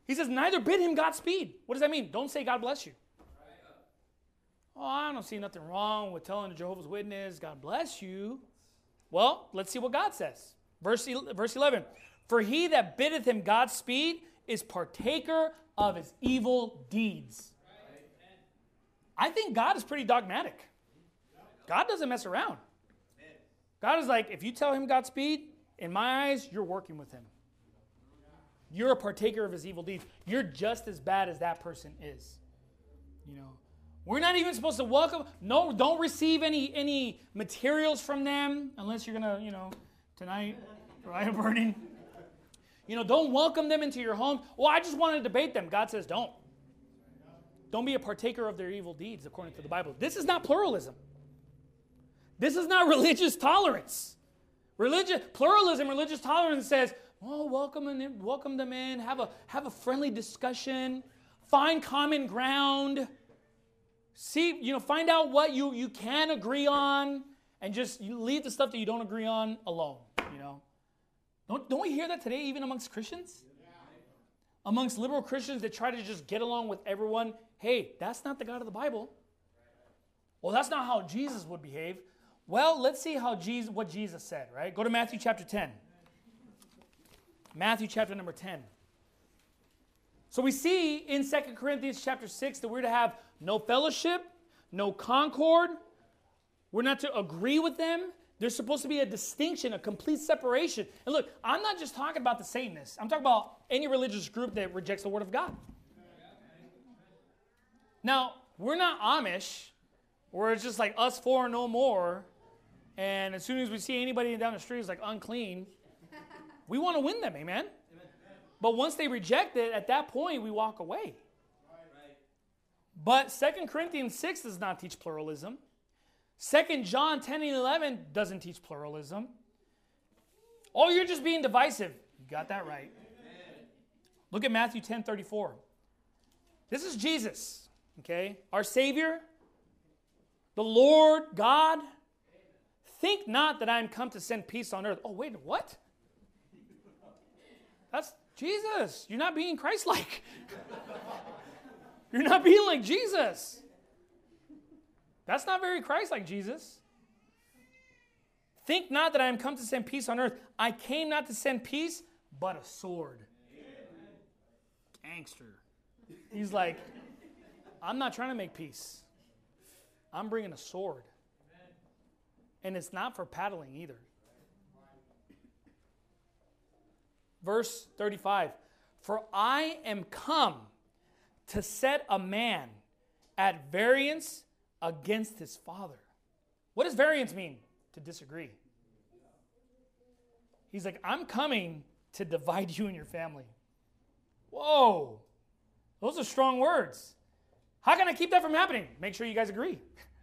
He says, neither bid him Godspeed. What does that mean? Don't say God bless you. Oh, I don't see nothing wrong with telling the Jehovah's Witness, God bless you. Well, let's see what God says. Verse, verse eleven. For he that biddeth him Godspeed is partaker of his evil deeds. I think God is pretty dogmatic. God doesn't mess around. God is like, if you tell him Godspeed, in my eyes, you're working with him. You're a partaker of his evil deeds. You're just as bad as that person is. You know, we're not even supposed to welcome. No, don't receive any any materials from them unless you're gonna, you know, tonight, right, burning. You know, don't welcome them into your home. Well, I just want to debate them. God says, don't. Don't be a partaker of their evil deeds, according to the Bible. This is not pluralism. This is not religious tolerance. Religious pluralism, religious tolerance says, oh, welcome in, welcome them in, have a have a friendly discussion, find common ground, see, you know, find out what you, you can agree on, and just you leave the stuff that you don't agree on alone. You know, don't don't we hear that today, even amongst Christians, amongst liberal Christians that try to just get along with everyone? Hey, that's not the God of the Bible. Well, that's not how Jesus would behave. Well, let's see how Jesus, what Jesus said, right? Go to Matthew chapter ten. Matthew chapter number ten. So we see in Second Corinthians chapter six that we're to have no fellowship, no concord. We're not to agree with them. There's supposed to be a distinction, a complete separation. And look, I'm not just talking about the Satanists. I'm talking about any religious group that rejects the Word of God. Now, we're not Amish, where it's just like us four, no more. And as soon as we see anybody down the street who's like unclean, we want to win them, amen? But once they reject it, at that point, we walk away. But Second Corinthians six does not teach pluralism. Second John ten and eleven doesn't teach pluralism. Oh, you're just being divisive. You got that right. Look at Matthew ten thirty-four. This is Jesus, okay? Our Savior, the Lord God. Think not that I am come to send peace on earth. Oh, wait, what? That's Jesus. You're not being Christ-like. You're not being like Jesus. That's not very Christ-like, Jesus. Think not that I am come to send peace on earth. I came not to send peace, but a sword. Gangster. He's like, I'm not trying to make peace. I'm bringing a sword. And it's not for paddling either. Verse thirty-five. For I am come to set a man at variance against his father. What does variance mean? To disagree. He's like, I'm coming to divide you and your family. Whoa. Those are strong words. How can I keep that from happening? Make sure you guys agree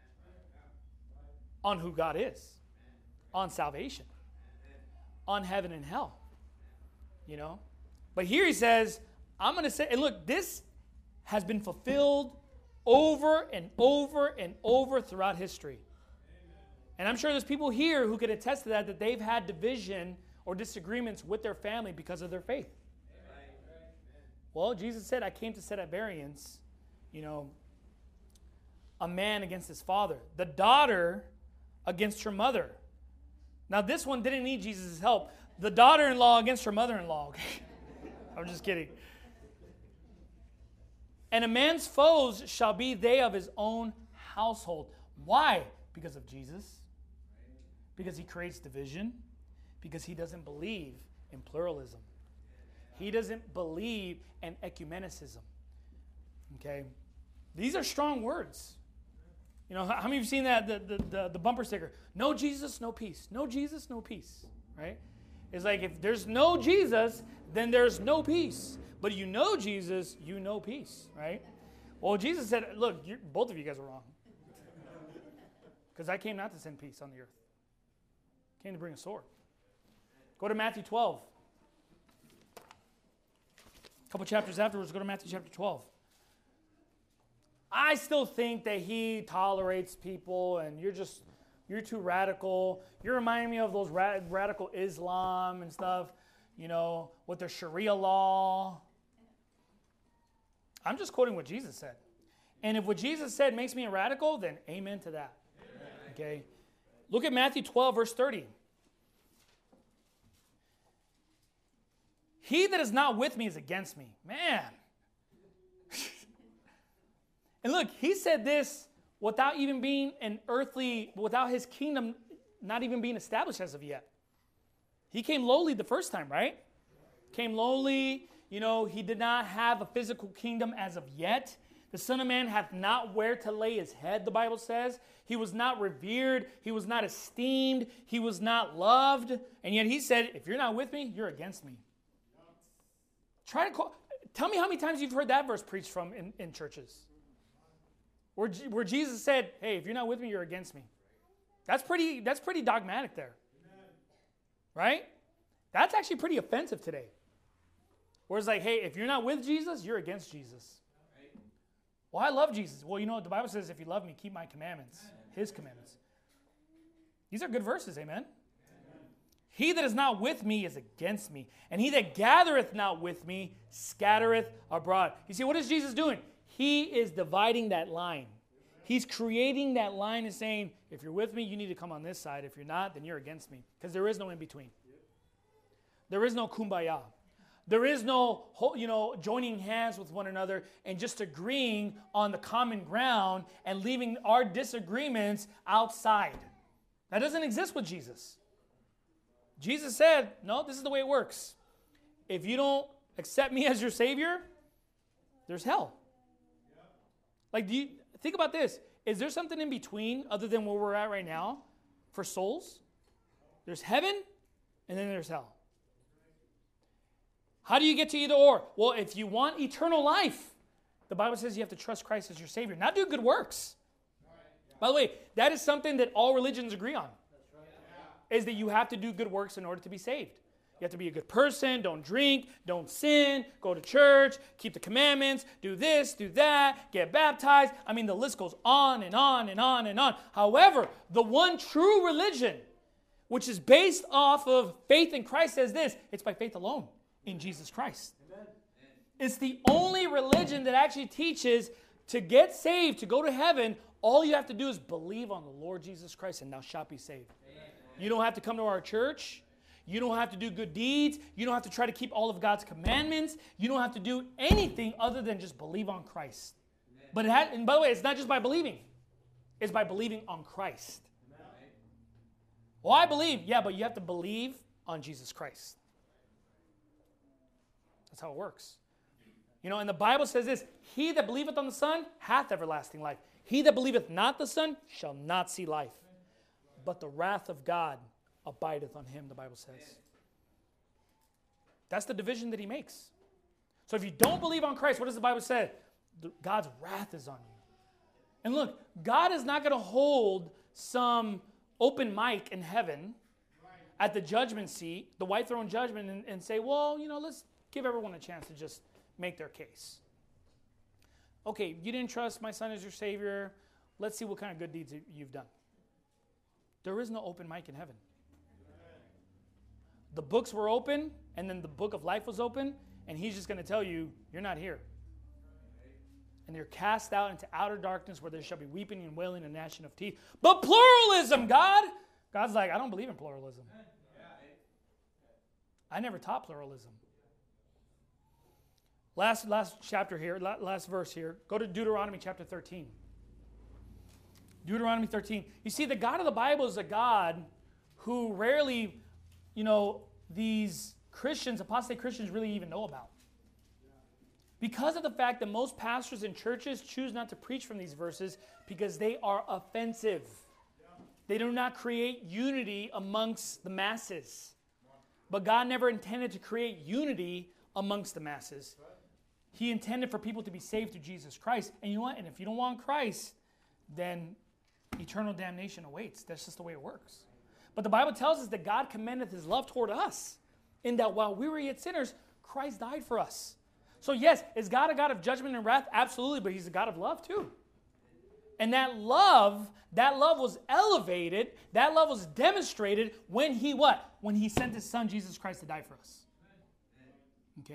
on who God is, on salvation, on heaven and hell. You know? But here he says, I'm going to say, and look, this has been fulfilled over and over and over throughout history. And I'm sure there's people here who could attest to that, that they've had division or disagreements with their family because of their faith. Well, Jesus said, I came to set at variance, you know, a man against his father, the daughter against her mother. Now, this one didn't need Jesus' help. The daughter-in-law against her mother-in-law. Okay? I'm just kidding. And a man's foes shall be they of his own household. Why? Because of Jesus. Because he creates division. Because he doesn't believe in pluralism. He doesn't believe in ecumenicism. Okay? These are strong words. You know, how many of you have seen that, the, the, the, the bumper sticker? No Jesus, no peace. No Jesus, no peace. Right? It's like if there's no Jesus, then there's no peace. But you know Jesus, you know peace. Right? Well, Jesus said, look, you're, both of you guys are wrong. Because I came not to send peace on the earth. I came to bring a sword. Go to Matthew twelve. A couple chapters afterwards, go to Matthew chapter twelve. I still think that he tolerates people and you're just, you're too radical. You're reminding me of those ra- radical Islam and stuff, you know, with their Sharia law. I'm just quoting what Jesus said. And if what Jesus said makes me a radical, then amen to that. Amen. Okay? Look at Matthew twelve, verse thirty. He that is not with me is against me. Man. And look, he said this without even being an earthly, without his kingdom not even being established as of yet. He came lowly the first time, right? Came lowly. You know, he did not have a physical kingdom as of yet. The Son of Man hath not where to lay his head, the Bible says. He was not revered. He was not esteemed. He was not loved. And yet he said, if you're not with me, you're against me. Try to call, tell me how many times you've heard that verse preached from in, in churches. Where, where Jesus said, hey, if you're not with me, you're against me. That's pretty, that's pretty dogmatic there. Right? That's actually pretty offensive today. Where it's like, hey, if you're not with Jesus, you're against Jesus. Well, I love Jesus. Well, you know what the Bible says, if you love me, keep my commandments, his commandments. These are good verses, amen? Amen? He that is not with me is against me, and he that gathereth not with me scattereth abroad. You see, what is Jesus doing? He is dividing that line. He's creating that line and saying, if you're with me, you need to come on this side. If you're not, then you're against me. Because there is no in between. There is no kumbaya. There is no, you know, joining hands with one another and just agreeing on the common ground and leaving our disagreements outside. That doesn't exist with Jesus. Jesus said, no, this is the way it works. If you don't accept me as your Savior, there's hell. Like, do you think about this? Is there something in between other than where we're at right now for souls? There's heaven and then there's hell. How do you get to either or? Well, if you want eternal life, the Bible says you have to trust Christ as your Savior, not do good works. By the way, that is something that all religions agree on, is that you have to do good works in order to be saved. You have to be a good person, don't drink, don't sin, go to church, keep the commandments, do this, do that, get baptized. I mean, the list goes on and on and on and on. However, the one true religion, which is based off of faith in Christ, says this, it's by faith alone. In Jesus Christ. Amen. It's the only religion that actually teaches to get saved, to go to heaven, all you have to do is believe on the Lord Jesus Christ and thou shalt be saved. Amen. You don't have to come to our church. You don't have to do good deeds. You don't have to try to keep all of God's commandments. You don't have to do anything other than just believe on Christ. Amen. But it has, and by the way, it's not just by believing. It's by believing on Christ. Amen. Well, I believe. Yeah, but you have to believe on Jesus Christ. That's how it works. You know, and the Bible says this, he that believeth on the Son hath everlasting life. He that believeth not the Son shall not see life. But the wrath of God abideth on him, the Bible says. That's the division that he makes. So if you don't believe on Christ, what does the Bible say? God's wrath is on you. And look, God is not going to hold some open mic in heaven at the judgment seat, the white throne judgment, and, and say, well, you know, let's give everyone a chance to just make their case. Okay, you didn't trust my Son as your Savior. Let's see what kind of good deeds you've done. There is no open mic in heaven. The books were open, and then the book of life was open, and he's just going to tell you, you're not here. And you're cast out into outer darkness where there shall be weeping and wailing and gnashing of teeth. But pluralism, God! God's like, I don't believe in pluralism. I never taught pluralism. Last, last chapter here, last verse here. Go to Deuteronomy chapter thirteen. Deuteronomy thirteen. You see, the God of the Bible is a God who rarely, you know, these Christians, apostate Christians, really even know about. Because of the fact that most pastors and churches choose not to preach from these verses because they are offensive. They do not create unity amongst the masses. But God never intended to create unity amongst the masses. He intended for people to be saved through Jesus Christ. And you know what? And if you don't want Christ, then eternal damnation awaits. That's just the way it works. But the Bible tells us that God commendeth his love toward us, in that while we were yet sinners, Christ died for us. So yes, is God a God of judgment and wrath? Absolutely, but he's a God of love too. And that love, that love was elevated, that love was demonstrated when he what? When he sent his Son, Jesus Christ, to die for us. Okay?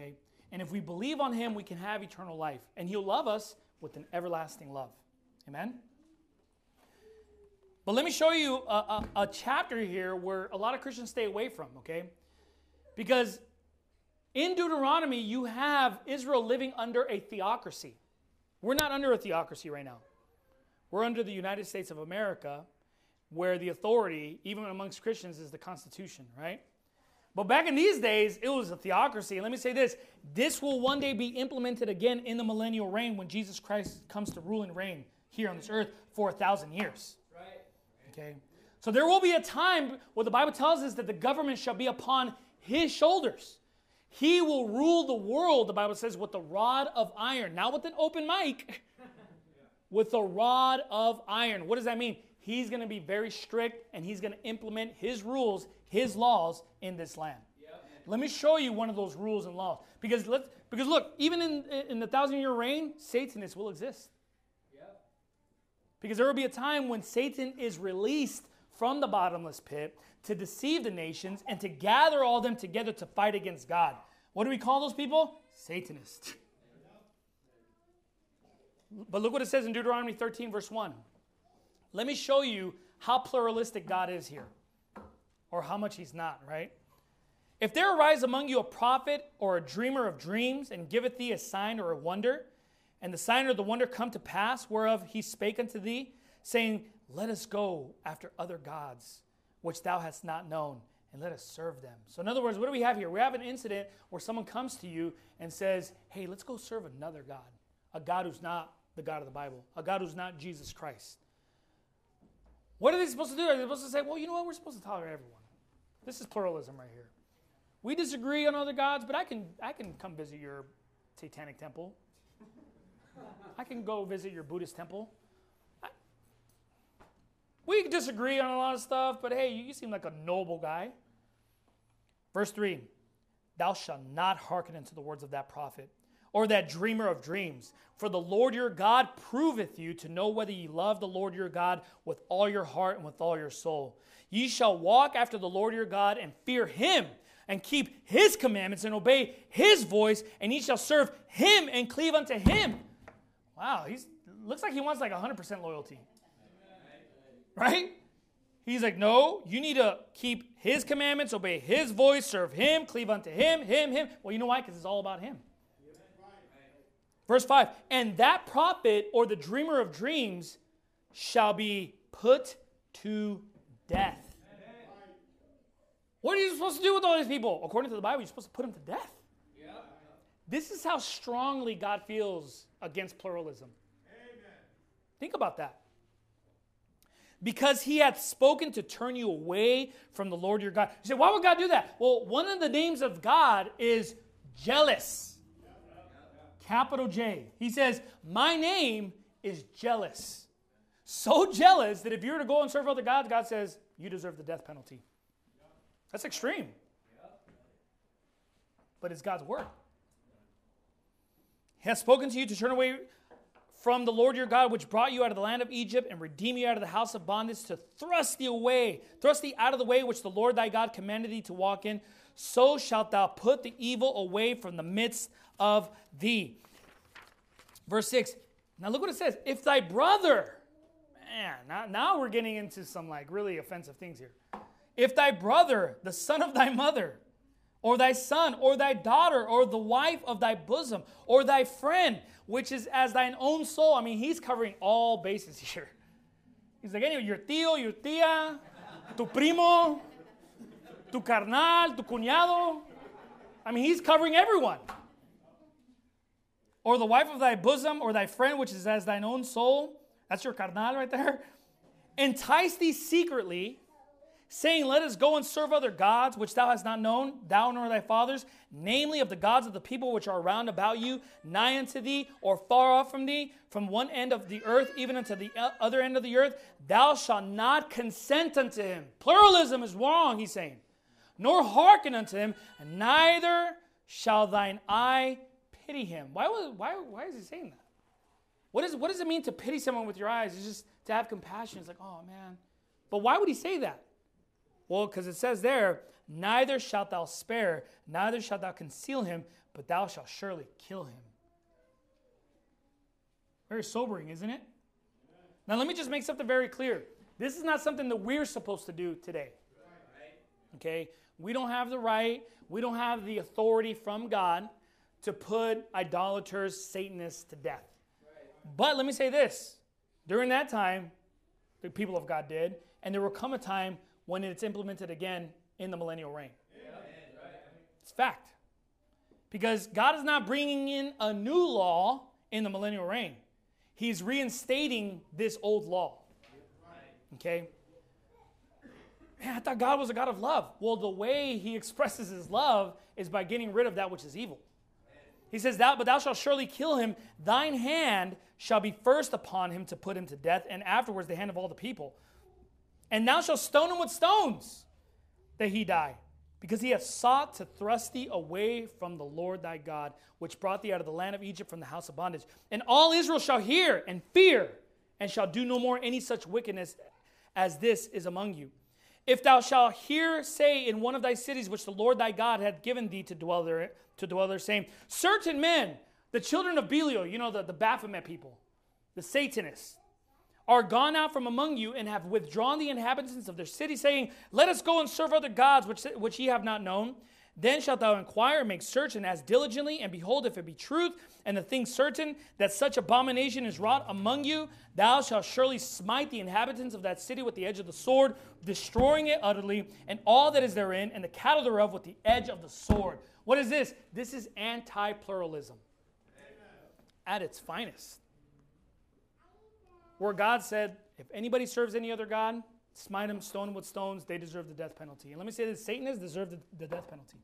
And if we believe on him, we can have eternal life. And he'll love us with an everlasting love. Amen? But let me show you a, a, a chapter here where a lot of Christians stay away from, okay? Because in Deuteronomy, you have Israel living under a theocracy. We're not under a theocracy right now. We're under the United States of America, where the authority, even amongst Christians, is the Constitution, right? But back in these days, it was a theocracy. And let me say this. This will one day be implemented again in the millennial reign when Jesus Christ comes to rule and reign here on this earth for a thousand years. Right. Okay? So there will be a time where the Bible tells us that the government shall be upon his shoulders. He will rule the world, the Bible says, with the rod of iron. Not with an open mic. With the rod of iron. What does that mean? He's going to be very strict, and he's going to implement his rules, his laws in this land. Yep. Let me show you one of those rules and laws. Because let's, because look, even in, in the thousand-year reign, Satanists will exist. Yep. Because there will be a time when Satan is released from the bottomless pit to deceive the nations and to gather all them together to fight against God. What do we call those people? Satanists. But look what it says in Deuteronomy thirteen, verse one. Let me show you how pluralistic God is here, or how much he's not, right? If there arise among you a prophet or a dreamer of dreams, and giveth thee a sign or a wonder, and the sign or the wonder come to pass, whereof he spake unto thee, saying, let us go after other gods, which thou hast not known, and let us serve them. So in other words, what do we have here? We have an incident where someone comes to you and says, hey, let's go serve another God, a God who's not the God of the Bible, a God who's not Jesus Christ. What are they supposed to do? Are they supposed to say, well, you know what? We're supposed to tolerate everyone. This is pluralism right here. We disagree on other gods, but I can I can come visit your satanic temple. I can go visit your Buddhist temple. I, we disagree on a lot of stuff, but hey, you, you seem like a noble guy. Verse three, thou shalt not hearken unto the words of that prophet, or that dreamer of dreams. For the Lord your God proveth you to know whether ye love the Lord your God with all your heart and with all your soul. Ye shall walk after the Lord your God and fear him, and keep his commandments and obey his voice, and ye shall serve him and cleave unto him. Wow, he looks like he wants like one hundred percent loyalty. Right? He's like, no, you need to keep his commandments, obey his voice, serve him, cleave unto him, him, him. Well, you know why? Because it's all about him. Verse five, and that prophet or the dreamer of dreams shall be put to death. What are you supposed to do with all these people? According to the Bible, you're supposed to put them to death. Yep. This is how strongly God feels against pluralism. Amen. Think about that. Because he hath spoken to turn you away from the Lord your God. You say, why would God do that? Well, one of the names of God is jealous. Capital J. He says, my name is jealous. So jealous that if you were to go and serve other gods, God says, you deserve the death penalty. That's extreme. But it's God's word. He has spoken to you to turn away from the Lord your God, which brought you out of the land of Egypt and redeemed you out of the house of bondage, to thrust thee away, thrust thee out of the way which the Lord thy God commanded thee to walk in. So shalt thou put the evil away from the midst of thee. Verse six. Now look what it says. If thy brother, man, now, now we're getting into some like really offensive things here. If thy brother, the son of thy mother, or thy son, or thy daughter, or the wife of thy bosom, or thy friend, which is as thine own soul. I mean, he's covering all bases here. He's like, anyway, your tío, your tía, tu primo, tu carnal, tu cuñado. I mean, he's covering everyone. Or the wife of thy bosom, or thy friend, which is as thine own soul. That's your carnal right there. Entice thee secretly, saying, let us go and serve other gods, which thou hast not known, thou nor thy fathers, namely of the gods of the people which are round about you, nigh unto thee, or far off from thee, from one end of the earth, even unto the other end of the earth. Thou shalt not consent unto him. Pluralism is wrong, he's saying. Nor hearken unto him, and neither shall thine eye pity him. Why, why, why is he saying that? What, is, what does it mean to pity someone with your eyes? It's just to have compassion. It's like, oh, man. But why would he say that? Well, because it says there, neither shalt thou spare, neither shalt thou conceal him, but thou shalt surely kill him. Very sobering, isn't it? Now let me just make something very clear. This is not something that we're supposed to do today. Okay? We don't have the right, we don't have the authority from God to put idolaters, Satanists to death. But let me say this. During that time, the people of God did, and there will come a time when it's implemented again in the millennial reign. It's fact. Because God is not bringing in a new law in the millennial reign. He's reinstating this old law. Okay? Man, I thought God was a God of love. Well, the way he expresses his love is by getting rid of that which is evil. He says, thou, but thou shalt surely kill him. Thine hand shall be first upon him to put him to death, and afterwards the hand of all the people. And thou shalt stone him with stones, that he die. Because he hath sought to thrust thee away from the Lord thy God, which brought thee out of the land of Egypt from the house of bondage. And all Israel shall hear and fear, and shall do no more any such wickedness as this is among you. If thou shalt hear say in one of thy cities, which the Lord thy God hath given thee to dwell there, to dwell there, saying, certain men, the children of Belial, you know, the, the Baphomet people, the Satanists, are gone out from among you, and have withdrawn the inhabitants of their city, saying, let us go and serve other gods, which, which ye have not known. Then shalt thou inquire, and make search, and ask diligently, and behold, if it be truth, and the thing certain, that such abomination is wrought among you, thou shalt surely smite the inhabitants of that city with the edge of the sword, destroying it utterly, and all that is therein, and the cattle thereof with the edge of the sword. What is this? This is anti-pluralism at its finest. Where God said, if anybody serves any other God, smite them, stone them with stones, they deserve the death penalty. And let me say this, Satanists deserve the, the death penalty.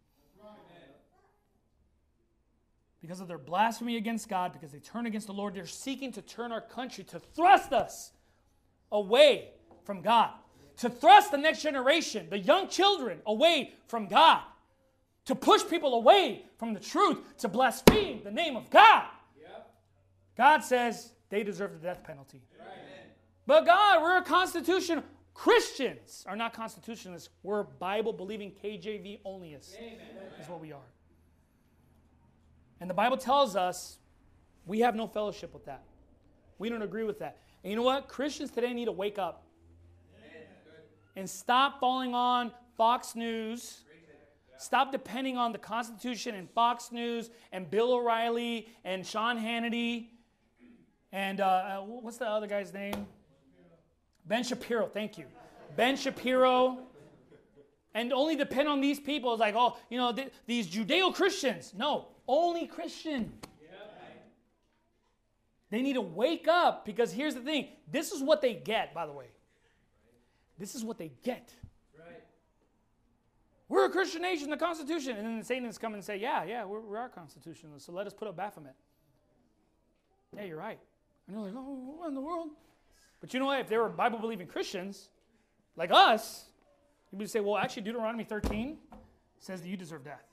Because of their blasphemy against God, because they turn against the Lord, they're seeking to turn our country, to thrust us away from God. To thrust the next generation, the young children, away from God. To push people away from the truth, to blaspheme the name of God. Yep. God says they deserve the death penalty. Right. But God, we're a constitution. Christians are not constitutionalists. We're Bible-believing K J V onlyists. Is what we are. And the Bible tells us we have no fellowship with that. We don't agree with that. And you know what? Christians today need to wake up. And stop falling on Fox News. Stop depending on the Constitution and Fox News and Bill O'Reilly and Sean Hannity and uh, what's the other guy's name? Ben Shapiro. Thank you. Ben Shapiro. And only depend on these people. It's like, oh, you know, th- these Judeo-Christians. No, only Christian. They need to wake up, because here's the thing. This is what they get, by the way. This is what they get. We're a Christian nation, the Constitution. And then the Satanists come and say, yeah, yeah, we're, we are constitutionalists, so let us put up Baphomet. Yeah, you're right. And they're like, oh, what in the world? But you know what? If they were Bible-believing Christians, like us, you would say, well, actually, Deuteronomy thirteen says that you deserve death.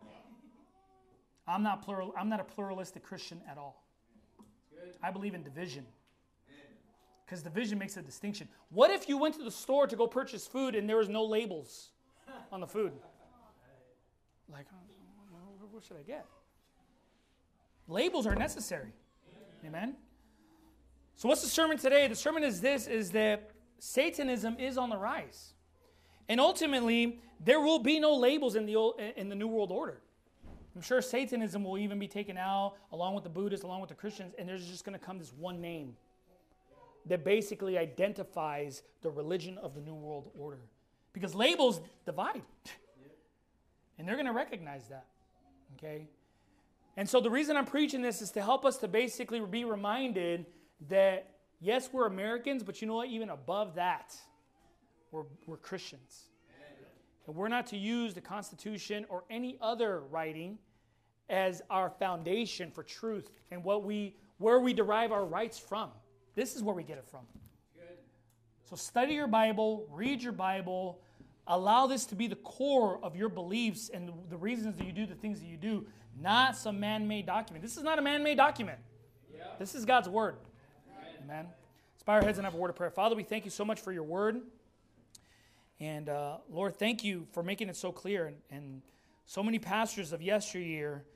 I'm not plural. I'm not a pluralistic Christian at all. I believe in division. Because division makes a distinction. What if you went to the store to go purchase food and there was no labels on the food? Like, what should I get? Labels are necessary. Amen? So what's the sermon today? The sermon is this, is that Satanism is on the rise. And ultimately, there will be no labels in the old, in the New World Order. I'm sure Satanism will even be taken out, along with the Buddhists, along with the Christians, and there's just going to come this one name that basically identifies the religion of the New World Order. Because labels divide. And they're going to recognize that. Okay? And so the reason I'm preaching this is to help us to basically be reminded that, yes, we're Americans, but you know what? Even above that, we're, we're Christians. And we're not to use the Constitution or any other writing as our foundation for truth and what we where we derive our rights from. This is where we get it from. Good. So study your Bible, read your Bible, allow this to be the core of your beliefs and the reasons that you do the things that you do, not some man-made document. This is not a man-made document. Yeah. This is God's Word. Right. Amen. Let's bow our heads and have a word of prayer. Father, we thank you so much for your Word. And uh, Lord, thank you for making it so clear. And, and so many pastors of yesteryear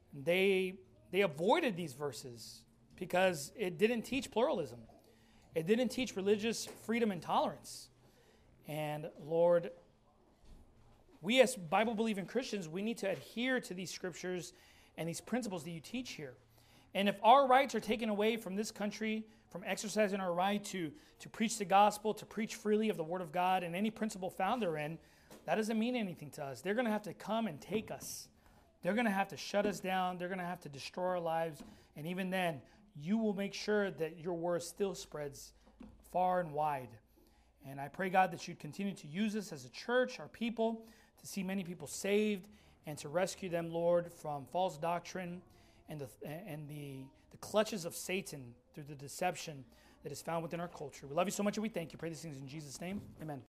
they they avoided these verses because it didn't teach pluralism. It didn't teach religious freedom and tolerance. And Lord, we as Bible-believing Christians, we need to adhere to these scriptures and these principles that you teach here. And if our rights are taken away from this country, from exercising our right to, to preach the gospel, to preach freely of the Word of God and any principle found therein, that doesn't mean anything to us. They're going to have to come and take us. They're going to have to shut us down. They're going to have to destroy our lives. And even then, you will make sure that your word still spreads far and wide. And I pray, God, that you'd continue to use us as a church, our people, to see many people saved and to rescue them, Lord, from false doctrine and the and the, the clutches of Satan through the deception that is found within our culture. We love you so much and we thank you. Pray these things in Jesus' name. Amen.